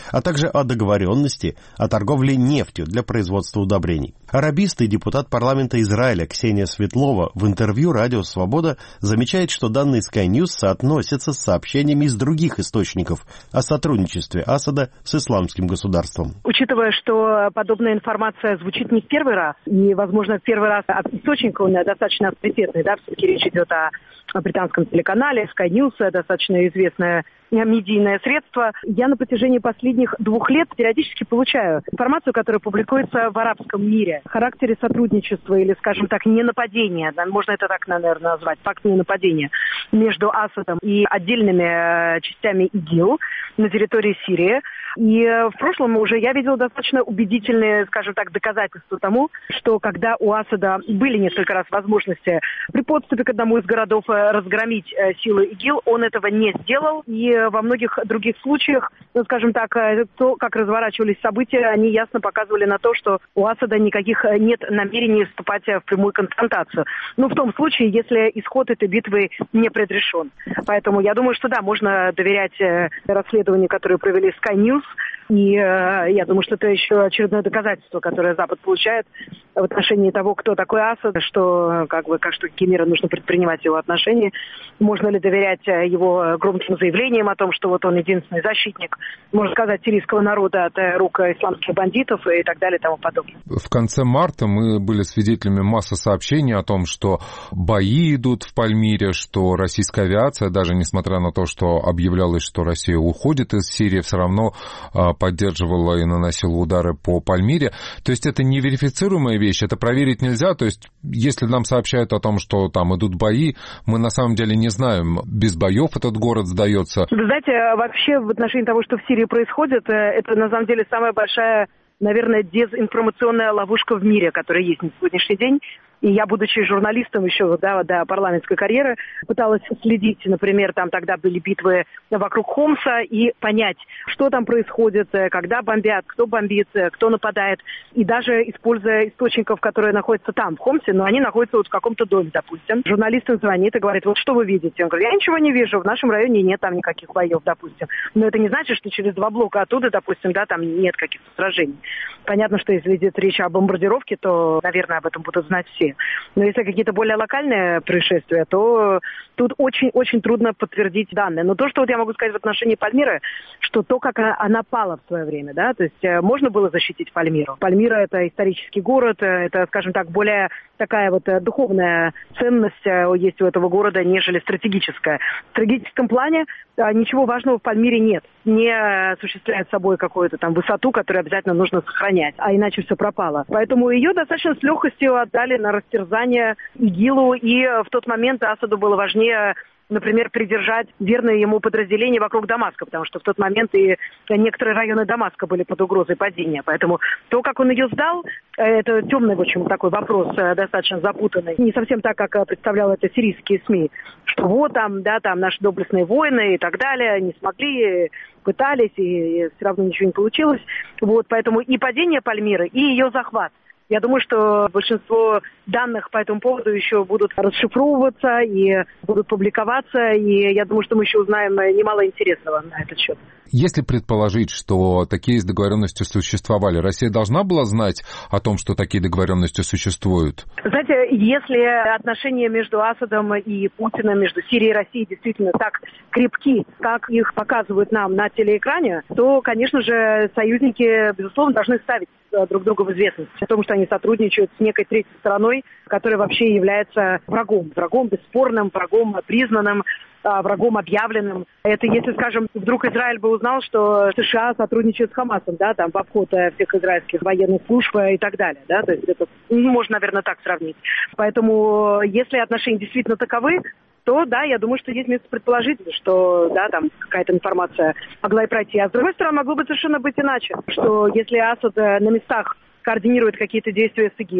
а также о договоренности о торговле нефтью для производства удобрений. Арабист и депутат парламента Израиля Ксения Светлова в интервью «Радио Свобода» замечает, что данные Sky News соотносятся с сообщениями из других источников о сотрудничестве Асада с исламским государством. Учитывая, что подобная информация звучит не в первый раз, и, возможно, в первый раз от источника он достаточно авторитетный, да, все-таки речь идет о о британском телеканале Sky News, достаточно известное медийное средство. Я на протяжении последних двух лет периодически получаю информацию, которая публикуется в арабском мире. В характере сотрудничества или, скажем так, ненападения, можно это так, наверное, назвать, факт ненападения между Асадом и отдельными частями ИГИЛ на территории Сирии. И в прошлом уже я видела достаточно убедительные, скажем так, доказательства тому, что когда у Асада были несколько раз возможности при подступе к одному из городов разгромить силы ИГИЛ, он этого не сделал. И во многих других случаях, ну, скажем так, то, как разворачивались события, они ясно показывали на то, что у Асада никаких нет намерений вступать в прямую конфронтацию. Ну, в том случае, если исход этой битвы не предрешен. Поэтому я думаю, что да, можно доверять расследованию, которое провели Sky News. И э, я думаю, что это еще очередное доказательство, которое Запад получает в отношении того, кто такой Асад, что, как бы, как, что, какие меры нужно предпринимать в его отношении. Можно ли доверять его громким заявлениям о том, что вот он единственный защитник, можно сказать, сирийского народа от рук исламских бандитов и так далее и тому подобное. В конце марта мы были свидетелями массы сообщений о том, что бои идут в Пальмире, что российская авиация, даже несмотря на то, что объявлялось, что Россия уходит из Сирии, все равно поддерживала и наносила удары по Пальмире. То есть это неверифицируемая вещь, это проверить нельзя. То есть если нам сообщают о том, что там идут бои, мы на самом деле не знаем, без боев этот город сдается. Вы знаете, вообще в отношении того, что в Сирии происходит, это на самом деле самая большая, наверное, дезинформационная ловушка в мире, которая есть на сегодняшний день. И я, будучи журналистом еще да, до парламентской карьеры, пыталась следить, например, там тогда были битвы вокруг Хомса, и понять, что там происходит, когда бомбят, кто бомбит, кто нападает. И даже используя источников, которые находятся там, в Хомсе, но они находятся вот в каком-то доме, допустим. Журналист им звонит и говорит, вот что вы видите? Он говорит, я ничего не вижу, в нашем районе нет там никаких боев, допустим. Но это не значит, что через два блока оттуда, допустим, да, там нет каких-то сражений. Понятно, что если идет речь о бомбардировке, то, наверное, об этом будут знать все. Но если какие-то более локальные происшествия, то тут очень-очень трудно подтвердить данные. Но то, что вот я могу сказать в отношении Пальмиры, что то, как она, она пала в свое время, да, то есть можно было защитить Пальмиру. Пальмира – это исторический город, это, скажем так, более такая вот духовная ценность есть у этого города, нежели стратегическая. В стратегическом плане ничего важного в Пальмире нет. Не осуществляет собой какую-то там высоту, которую обязательно нужно сохранять, а иначе все пропало. Поэтому ее достаточно с легкостью отдали на растерзание ИГИЛу, и в тот момент Асаду было важнее, например, придержать верные ему подразделения вокруг Дамаска, потому что в тот момент и некоторые районы Дамаска были под угрозой падения. Поэтому то, как он ее сдал, это темный, в общем, такой вопрос, достаточно запутанный. Не совсем так, как представлял это сирийские СМИ, что вот там, да, там наши доблестные воины и так далее не смогли, пытались, и все равно ничего не получилось. Вот, поэтому и падение Пальмиры, и ее захват. Я думаю, что большинство данных по этому поводу еще будут расшифровываться и будут публиковаться, и я думаю, что мы еще узнаем немало интересного на этот счет. Если предположить, что такие договоренности существовали, Россия должна была знать о том, что такие договоренности существуют? Знаете, если отношения между Асадом и Путиным, между Сирией и Россией действительно так крепки, как их показывают нам на телеэкране, то, конечно же, союзники, безусловно, должны ставить друг друга в известность о том, что они сотрудничают с некой третьей стороной, которая вообще является врагом, врагом бесспорным, врагом признанным, врагом объявленным. Это если, скажем, вдруг Израиль бы узнал, что США сотрудничают с Хамасом, да, там, в обход всех израильских военных служб и так далее, да, то есть это можно, наверное, так сравнить. Поэтому, если отношения действительно таковы, то, да, я думаю, что есть место предположить, что, да, там какая-то информация могла и пройти. А с другой стороны, могло бы совершенно быть иначе, что если Асад на местах координирует какие-то действия с ИГИЛ,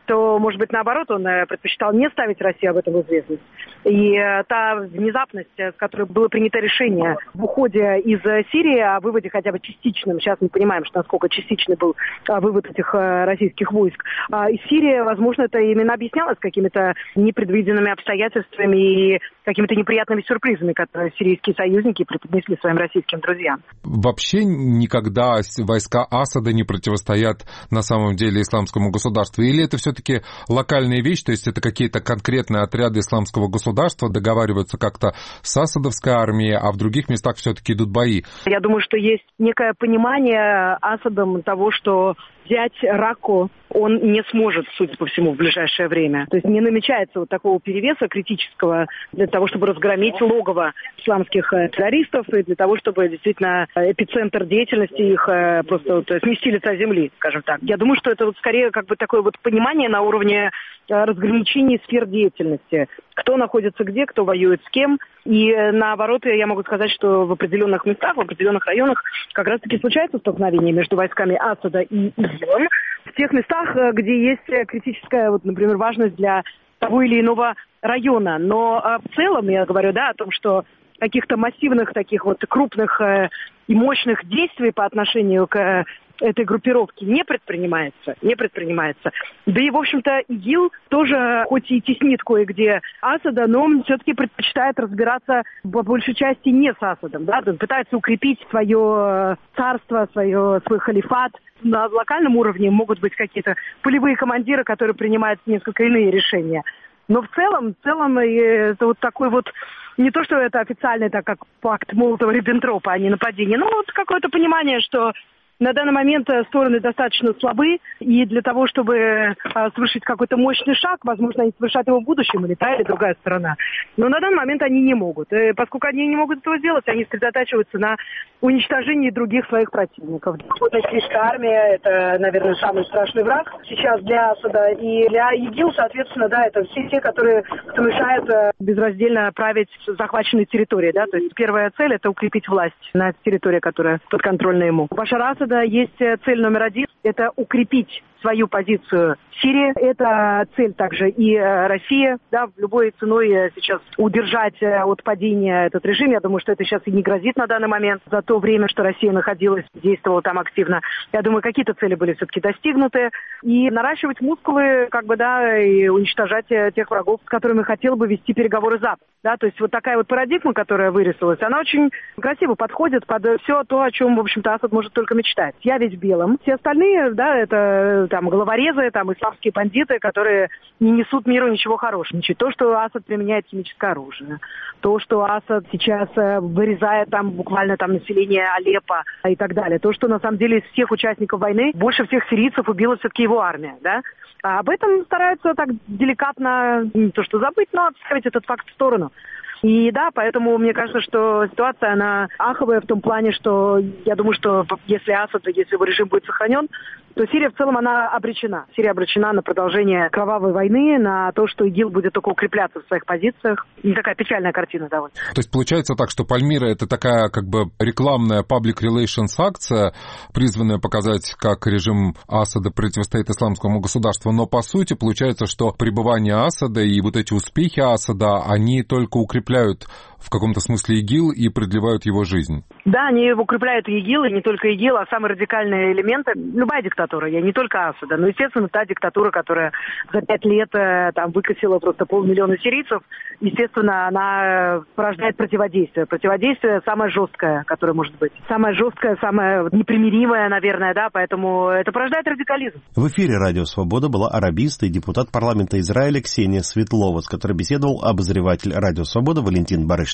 то, может быть, наоборот, он предпочитал не ставить Россию об этом в известность. И та внезапность, с которой было принято решение в уходе из Сирии, о выводе хотя бы частичном, сейчас мы понимаем, что насколько частичный был вывод этих российских войск, из Сирии, возможно, это именно объяснялось какими-то непредвиденными обстоятельствами и какими-то неприятными сюрпризами, которые сирийские союзники преподнесли своим российским друзьям. Вообще никогда войска Асада не противостоят на самом деле исламскому государству? Или это все-таки локальная вещь, то есть это какие-то конкретные отряды исламского государства договариваются как-то с асадовской армией, а в других местах все-таки идут бои? Я думаю, что есть некое понимание Асадом того, что взять Ракку он не сможет, судя по всему, в ближайшее время. То есть не намечается вот такого перевеса критического для того, чтобы разгромить логово исламских террористов и для того, чтобы действительно эпицентр деятельности их просто вот смести лица земли, скажем так. Я думаю, что это вот скорее как бы такое вот понимание на уровне разграничения сфер деятельности. Кто находится где, кто воюет с кем. И наоборот, я могу сказать, что в определенных местах, в определенных районах как раз-таки случается столкновение между войсками Асада и ИГИЛом. В тех местах, где есть критическая, вот, например, важность для того или иного района. Но в целом, я говорю, да, о том, что каких-то массивных таких вот крупных и мощных действий по отношению к этой группировки не предпринимается, не предпринимается. Да и, в общем-то, ИГИЛ тоже, хоть и теснит кое-где Асада, но он все-таки предпочитает разбираться по большей части не с Асадом, да, он пытается укрепить свое царство, свое, свой халифат. На локальном уровне могут быть какие-то полевые командиры, которые принимают несколько иные решения. Но в целом, в целом, это вот такой вот, не то, что это официальный, так как пакт Молотова-Риббентропа, а не нападение, но вот какое-то понимание, что на данный момент стороны достаточно слабы, и для того, чтобы совершить какой-то мощный шаг, возможно, они совершат его в будущем, или та, или другая сторона. Но на данный момент они не могут. И поскольку они не могут этого сделать, они сосредотачиваются на уничтожении других своих противников. Сирийская армия – это, наверное, самый страшный враг сейчас для Асада. И для ИГИЛ, соответственно, да, это все те, которые мешают безраздельно править захваченной территорией. Да? То есть первая цель – это укрепить власть на территории, которая подконтрольна ему. Башар Асад есть цель номер один – это укрепить свою позицию в Сирии. Это цель также и Россия, да, любой ценой сейчас удержать от падения этот режим. Я думаю, что это сейчас и не грозит на данный момент. За то время, что Россия находилась, действовала там активно, я думаю, какие-то цели были все-таки достигнуты. И наращивать мускулы, как бы, да, и уничтожать тех врагов, с которыми хотел бы вести переговоры Запад. Да, то есть вот такая вот парадигма, которая вырисовалась, она очень красиво подходит под все то, о чем, в общем-то, Асад может только мечтать. Я весь в белом. Все остальные, да, это там головорезы, там исламские бандиты, которые не несут миру ничего хорошего. То, что Асад применяет химическое оружие, то, что Асад сейчас вырезает там буквально там население Алеппо и так далее. То, что на самом деле из всех участников войны больше всех сирийцев убила все-таки его армия, да. А об этом стараются так деликатно, не то что забыть, но отставить этот факт в сторону. И да, поэтому мне кажется, что ситуация, она аховая в том плане, что я думаю, что если Асад, если его режим будет сохранен, то Сирия в целом, она обречена. Сирия обречена на продолжение кровавой войны, на то, что ИГИЛ будет только укрепляться в своих позициях. Не такая печальная картина довольно. То есть получается так, что Пальмира – это такая как бы рекламная public relations акция, призванная показать, как режим Асада противостоит исламскому государству, но по сути получается, что пребывание Асада и вот эти успехи Асада, они только укрепляют в каком-то смысле ИГИЛ и продлевают его жизнь. Да, они укрепляют ИГИЛ, и не только ИГИЛ, а самые радикальные элементы. Любая диктатура, я не только Асада, но, естественно, та диктатура, которая за пять лет там выкосила просто полмиллиона сирийцев, естественно, она порождает противодействие. Противодействие самое жесткое, которое может быть. Самое жесткое, самое непримиримое, наверное, да, поэтому это порождает радикализм. В эфире «Радио Свобода» была арабист и депутат парламента Израиля Ксения Светлова, с которой беседовал обозреватель «Радио Свобода» Валентин Барышников.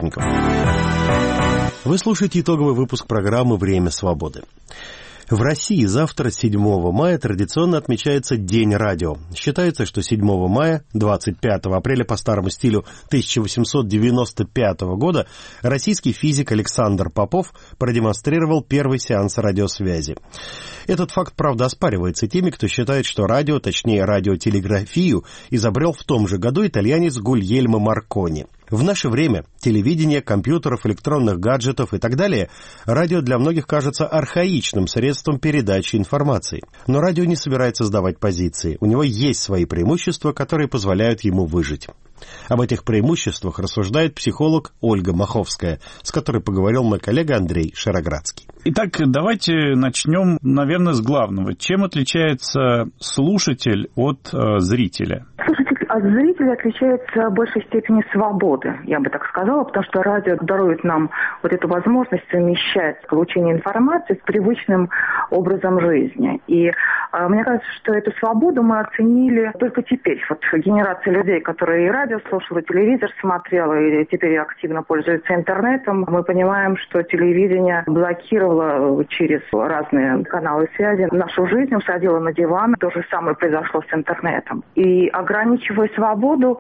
Вы слушаете итоговый выпуск программы «Время свободы». В России завтра, седьмого мая, традиционно отмечается День радио. Считается, что седьмого мая, двадцать пятого апреля по старому стилю тысяча восемьсот девяносто пятого года, российский физик Александр Попов продемонстрировал первый сеанс радиосвязи. Этот факт, правда, оспаривается теми, кто считает, что радио, точнее радиотелеграфию, изобрел в том же году итальянец Гульельмо Маркони. В наше время телевидение, компьютеров, электронных гаджетов и так далее, радио для многих кажется архаичным средством передачи информации. Но радио не собирается сдавать позиции. У него есть свои преимущества, которые позволяют ему выжить. Об этих преимуществах рассуждает психолог Ольга Маховская, с которой поговорил мой коллега Андрей Шароградский. Итак, давайте начнем, наверное, с главного. Чем отличается слушатель от э, зрителя? Слушатель от зрителя отличается в большей степени свободы, я бы так сказала, потому что радио дарует нам вот эту возможность совмещать получение информации с привычным образом жизни. И э, мне кажется, что эту свободу мы оценили только теперь. Вот генерация людей, которые и радио слушала, и телевизор смотрела, и теперь активно пользуются интернетом, мы понимаем, что телевидение блокировало через разные каналы связи нашу жизнь, усадило на диван. То же самое произошло с интернетом. И ограничивая свободу,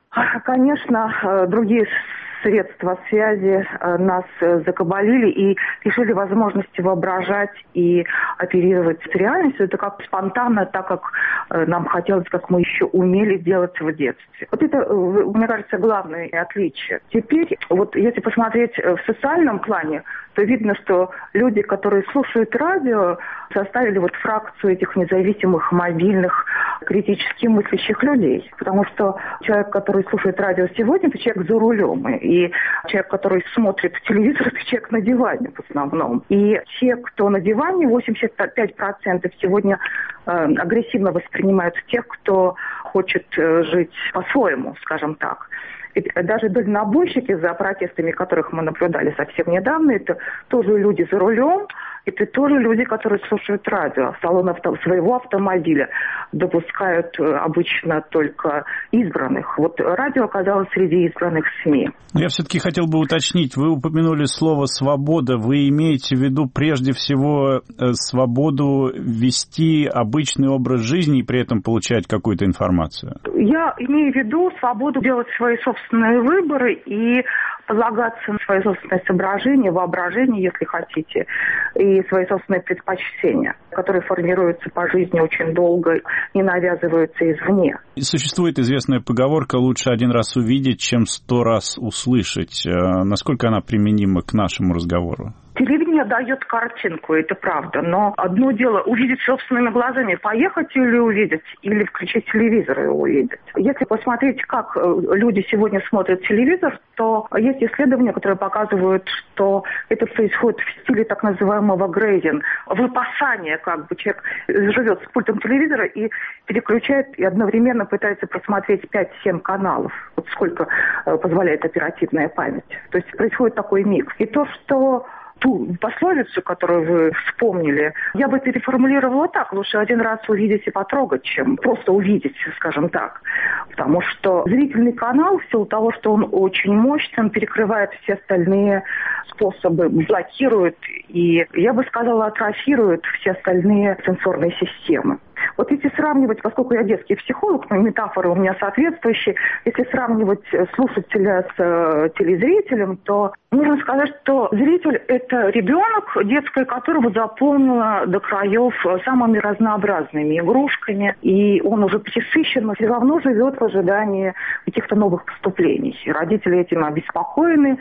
конечно, другие средства связи нас закабалили и лишили возможности воображать и оперировать с реальностью. Это как спонтанно, так как нам хотелось, как мы еще умели делать в детстве. Вот это, мне кажется, главное отличие. Теперь, вот если посмотреть в социальном плане, то видно, что люди, которые слушают радио, составили вот фракцию этих независимых, мобильных, критически мыслящих людей. Потому что человек, который слушает радио сегодня, это человек за рулем. И человек, который смотрит телевизор, это человек на диване в основном. И те, кто на диване, восемьдесят пять процентов сегодня э, агрессивно воспринимают тех, кто хочет э, жить по-своему, скажем так. И даже дальнобойщики, за протестами которых мы наблюдали совсем недавно, это тоже люди за рулем, это тоже люди, которые слушают радио. Салон авто, своего автомобиля допускают обычно только избранных. Вот радио оказалось среди избранных СМИ. Я все-таки хотел бы уточнить, вы упомянули слово «свобода». Вы имеете в виду прежде всего свободу вести обычный образ жизни и при этом получать какую-то информацию? Я имею в виду свободу делать свои собственные выборы и полагаться на свои собственные соображения, воображение, если хотите, и свои собственные предпочтения, которые формируются по жизни очень долго, не навязываются извне. Существует известная поговорка «лучше один раз увидеть, чем сто раз услышать». Насколько она применима к нашему разговору? Телевидение дает картинку, это правда, но одно дело увидеть собственными глазами, поехать или увидеть, или включить телевизор и увидеть. Если посмотреть, как люди сегодня смотрят телевизор, то есть исследования, которые показывают, что это происходит в стиле так называемого грейдинг, выпасания, как бы человек живет с пультом телевизора и переключает, и одновременно пытается просмотреть пять-семь каналов, вот сколько позволяет оперативная память. То есть происходит такой микс. И то, что ту пословицу, которую вы вспомнили, я бы переформулировала так: лучше один раз увидеть и потрогать, чем просто увидеть, скажем так. Потому что зрительный канал, в силу того, что он очень мощный, он перекрывает все остальные способы, блокирует и, я бы сказала, атрофирует все остальные сенсорные системы. Вот если сравнивать, поскольку я детский психолог, но метафоры у меня соответствующие, если сравнивать слушателя с э, телезрителем, то нужно сказать, что зритель – это ребенок, детское которого заполнено до краев самыми разнообразными игрушками, и он уже пресыщен, но все равно живет в ожидании каких-то новых поступлений. И родители этим обеспокоены,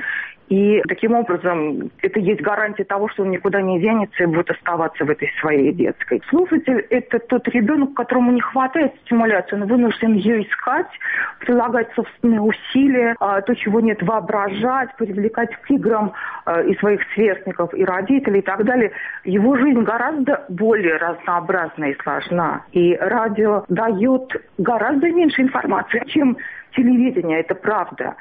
и таким образом это есть гарантия того, что он никуда не денется и будет оставаться в этой своей детской. Слушатель – это тот ребенок, которому не хватает стимуляции, он вынужден ее искать, прилагать собственные усилия, то, чего нет, воображать, привлекать к играм и своих сверстников, и родителей, и так далее. Его жизнь гораздо более разнообразна и сложна. И радио дает гораздо меньше информации, чем телевидение, это правда.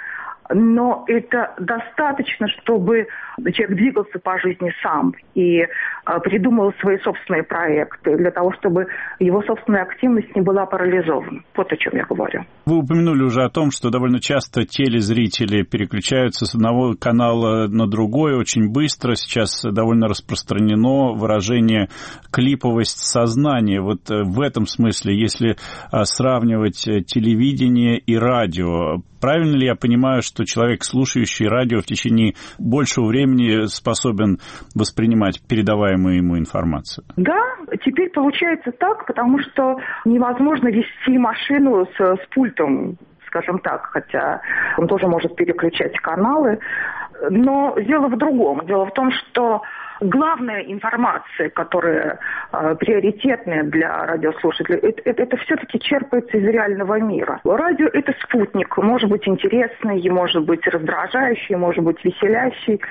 Но это достаточно, чтобы человек двигался по жизни сам и а, придумал свои собственные проекты для того, чтобы его собственная активность не была парализована. Вот о чем я говорю. Вы упомянули уже о том, что довольно часто телезрители переключаются с одного канала на другой очень быстро. Сейчас довольно распространено выражение «клиповость сознания». Вот в этом смысле, если сравнивать телевидение и радио, правильно ли я понимаю, что человек, слушающий радио, в течение большего времени способен воспринимать передаваемую ему информацию? Да, теперь получается так, потому что невозможно вести машину с, с пультом, скажем так, хотя он тоже может переключать каналы. Но дело в другом. Дело в том, что главная информация, которая э, приоритетная для радиослушателей, это, это, это все-таки черпается из реального мира. Радио – это спутник, может быть интересный, может быть раздражающий, может быть веселящий,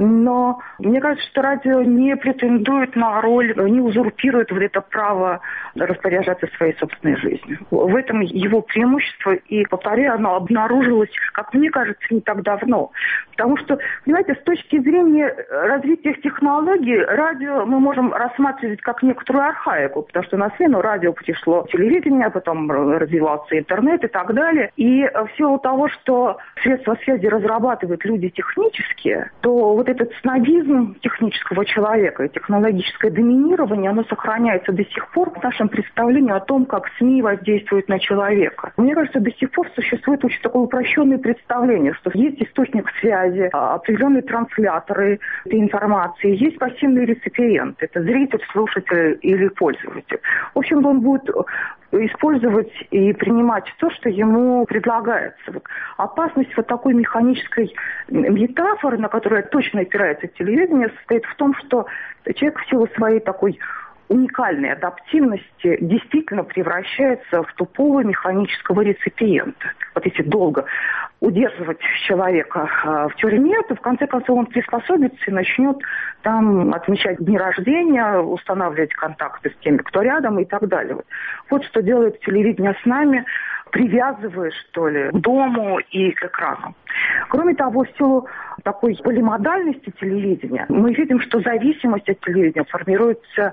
но мне кажется, что радио не претендует на роль, не узурпирует вот это право распоряжаться своей собственной жизнью. В этом его преимущество, и, повторяю, оно обнаружилось, как мне кажется, не так давно. Потому что, понимаете, с точки зрения развития технологий, радио мы можем рассматривать как некоторую архаику, потому что на смену радио пришло телевидение, потом развивался интернет и так далее. И в силу того, что средства связи разрабатывают люди технические, то вот этот снобизм технического человека и технологическое доминирование, оно сохраняется до сих пор в нашем представлении о том, как СМИ воздействуют на человека. Мне кажется, до сих пор существует очень такое упрощенное представление, что есть источник связи, определенные трансляторы этой информации, есть пассивный реципиент, это зритель, слушатель или пользователь. В общем, он будет использовать и принимать то, что ему предлагается. Вот опасность вот такой механической метафоры, на которую точно опирается телевидение, состоит в том, что человек в силу своей такой уникальной адаптивности действительно превращается в тупого механического реципиента. Вот если долго удерживать человека э, в тюрьме, то в конце концов он приспособится и начнет там отмечать дни рождения, устанавливать контакты с теми, кто рядом и так далее. Вот, вот что делает телевидение с нами, привязывая, что ли, к дому и к экрану. Кроме того, в силу такой полимодальности телевидения, мы видим, что зависимость от телевидения формируется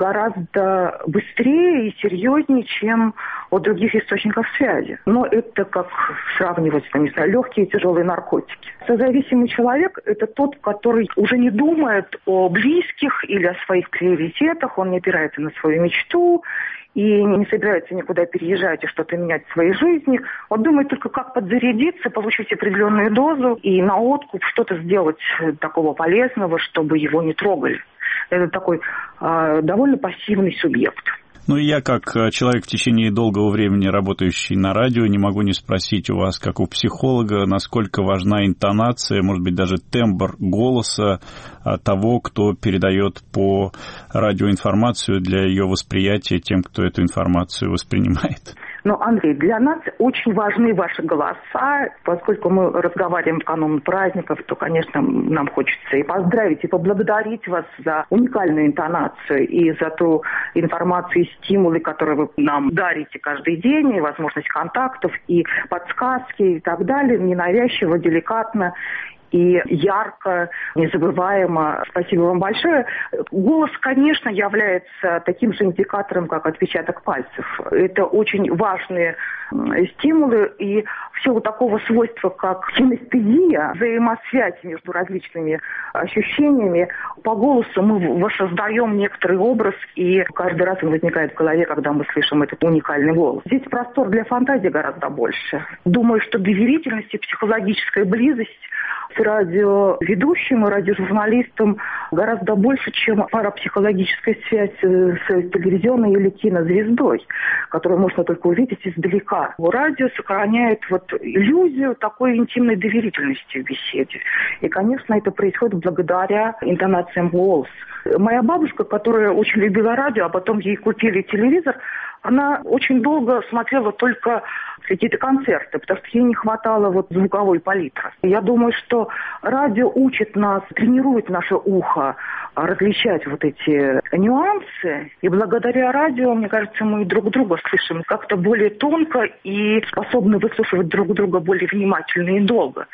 гораздо быстрее и серьезнее, чем от других источников связи. Но это как сравнивать, не знаю, легкие и тяжелые наркотики. Созависимый человек – это тот, который уже не думает о близких или о своих приоритетах, он не опирается на свою мечту и не собирается никуда переезжать и что-то менять в своей жизни. Он думает только, как подзарядиться, получить определенную дозу и на откуп что-то сделать такого полезного, чтобы его не трогали. Это такой э, довольно пассивный субъект. Ну, и я, как человек в течение долгого времени работающий на радио, не могу не спросить у вас, как у психолога, насколько важна интонация, может быть, даже тембр голоса того, кто передает по радио информацию для ее восприятия тем, кто эту информацию воспринимает. Ну, Андрей, для нас очень важны ваши голоса. Поскольку мы разговариваем в канун праздников, то, конечно, нам хочется и поздравить, и поблагодарить вас за уникальную интонацию и за ту информацию и стимулы, которые вы нам дарите каждый день, и возможность контактов, и подсказки, и так далее. Ненавязчиво, деликатно и ярко, незабываемо. Спасибо вам большое. Голос, конечно, является таким же индикатором, как отпечаток пальцев. Это очень важные стимулы, и всего такого свойства, как синестезия, взаимосвязь между различными ощущениями, по голосу мы воссоздаем некоторый образ, и каждый раз он возникает в голове, когда мы слышим этот уникальный голос. Здесь простор для фантазии гораздо больше. Думаю, что доверительность и психологическая близость с радиоведущим и радиожурналистом гораздо больше, чем парапсихологическая связь с телевизионной или кинозвездой, которую можно только увидеть издалека. Радио сохраняет вот иллюзию такой интимной доверительности в беседе. И, конечно, это происходит благодаря интонациям голоса. Моя бабушка, которая очень любила радио, а потом ей купили телевизор, она очень долго смотрела только какие-то концерты, потому что ей не хватало вот звуковой палитры. Я думаю, что радио учит нас, тренирует наше ухо различать вот эти нюансы. И благодаря радио, мне кажется, мы друг друга слышим как-то более тонко и способны выслушивать друг друга более внимательно и долго,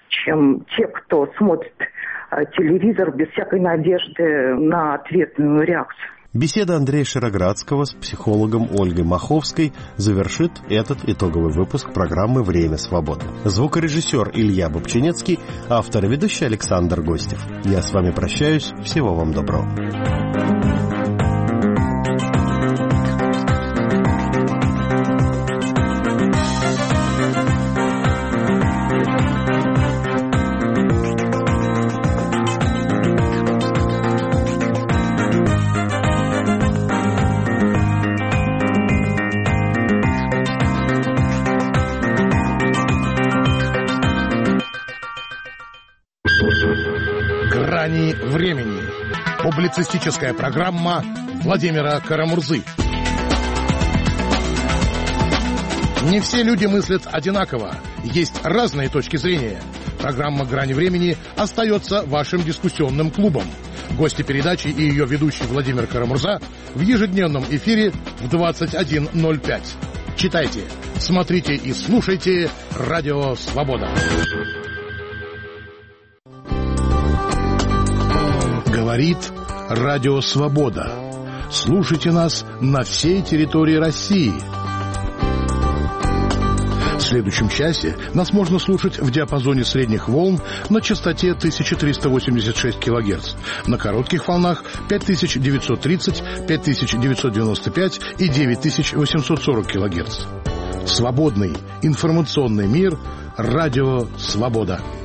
чем те, кто смотрит телевизор без всякой надежды на ответную реакцию. Беседа Андрея Широградского с психологом Ольгой Маховской завершит этот итоговый выпуск программы «Время свободы». Звукорежиссер Илья Бобчинецкий, автор и ведущий Александр Гостев. Я с вами прощаюсь. Всего вам доброго. Грани времени. Публицистическая программа Владимира Карамурзы. Не все люди мыслят одинаково. Есть разные точки зрения. Программа «Грани времени» остается вашим дискуссионным клубом. Гости передачи и ее ведущий Владимир Карамурза в ежедневном эфире в двадцать один ноль пять. Читайте, смотрите и слушайте «Радио Свобода». Говорит «Радио Свобода». Слушайте нас на всей территории России. В следующем часе нас можно слушать в диапазоне средних волн на частоте тысяча триста восемьдесят шесть килогерц, на коротких волнах пять тысяч девятьсот тридцать, пять тысяч девятьсот девяносто пять и девять тысяч восемьсот сорок килогерц. Свободный информационный мир. Радио Свобода.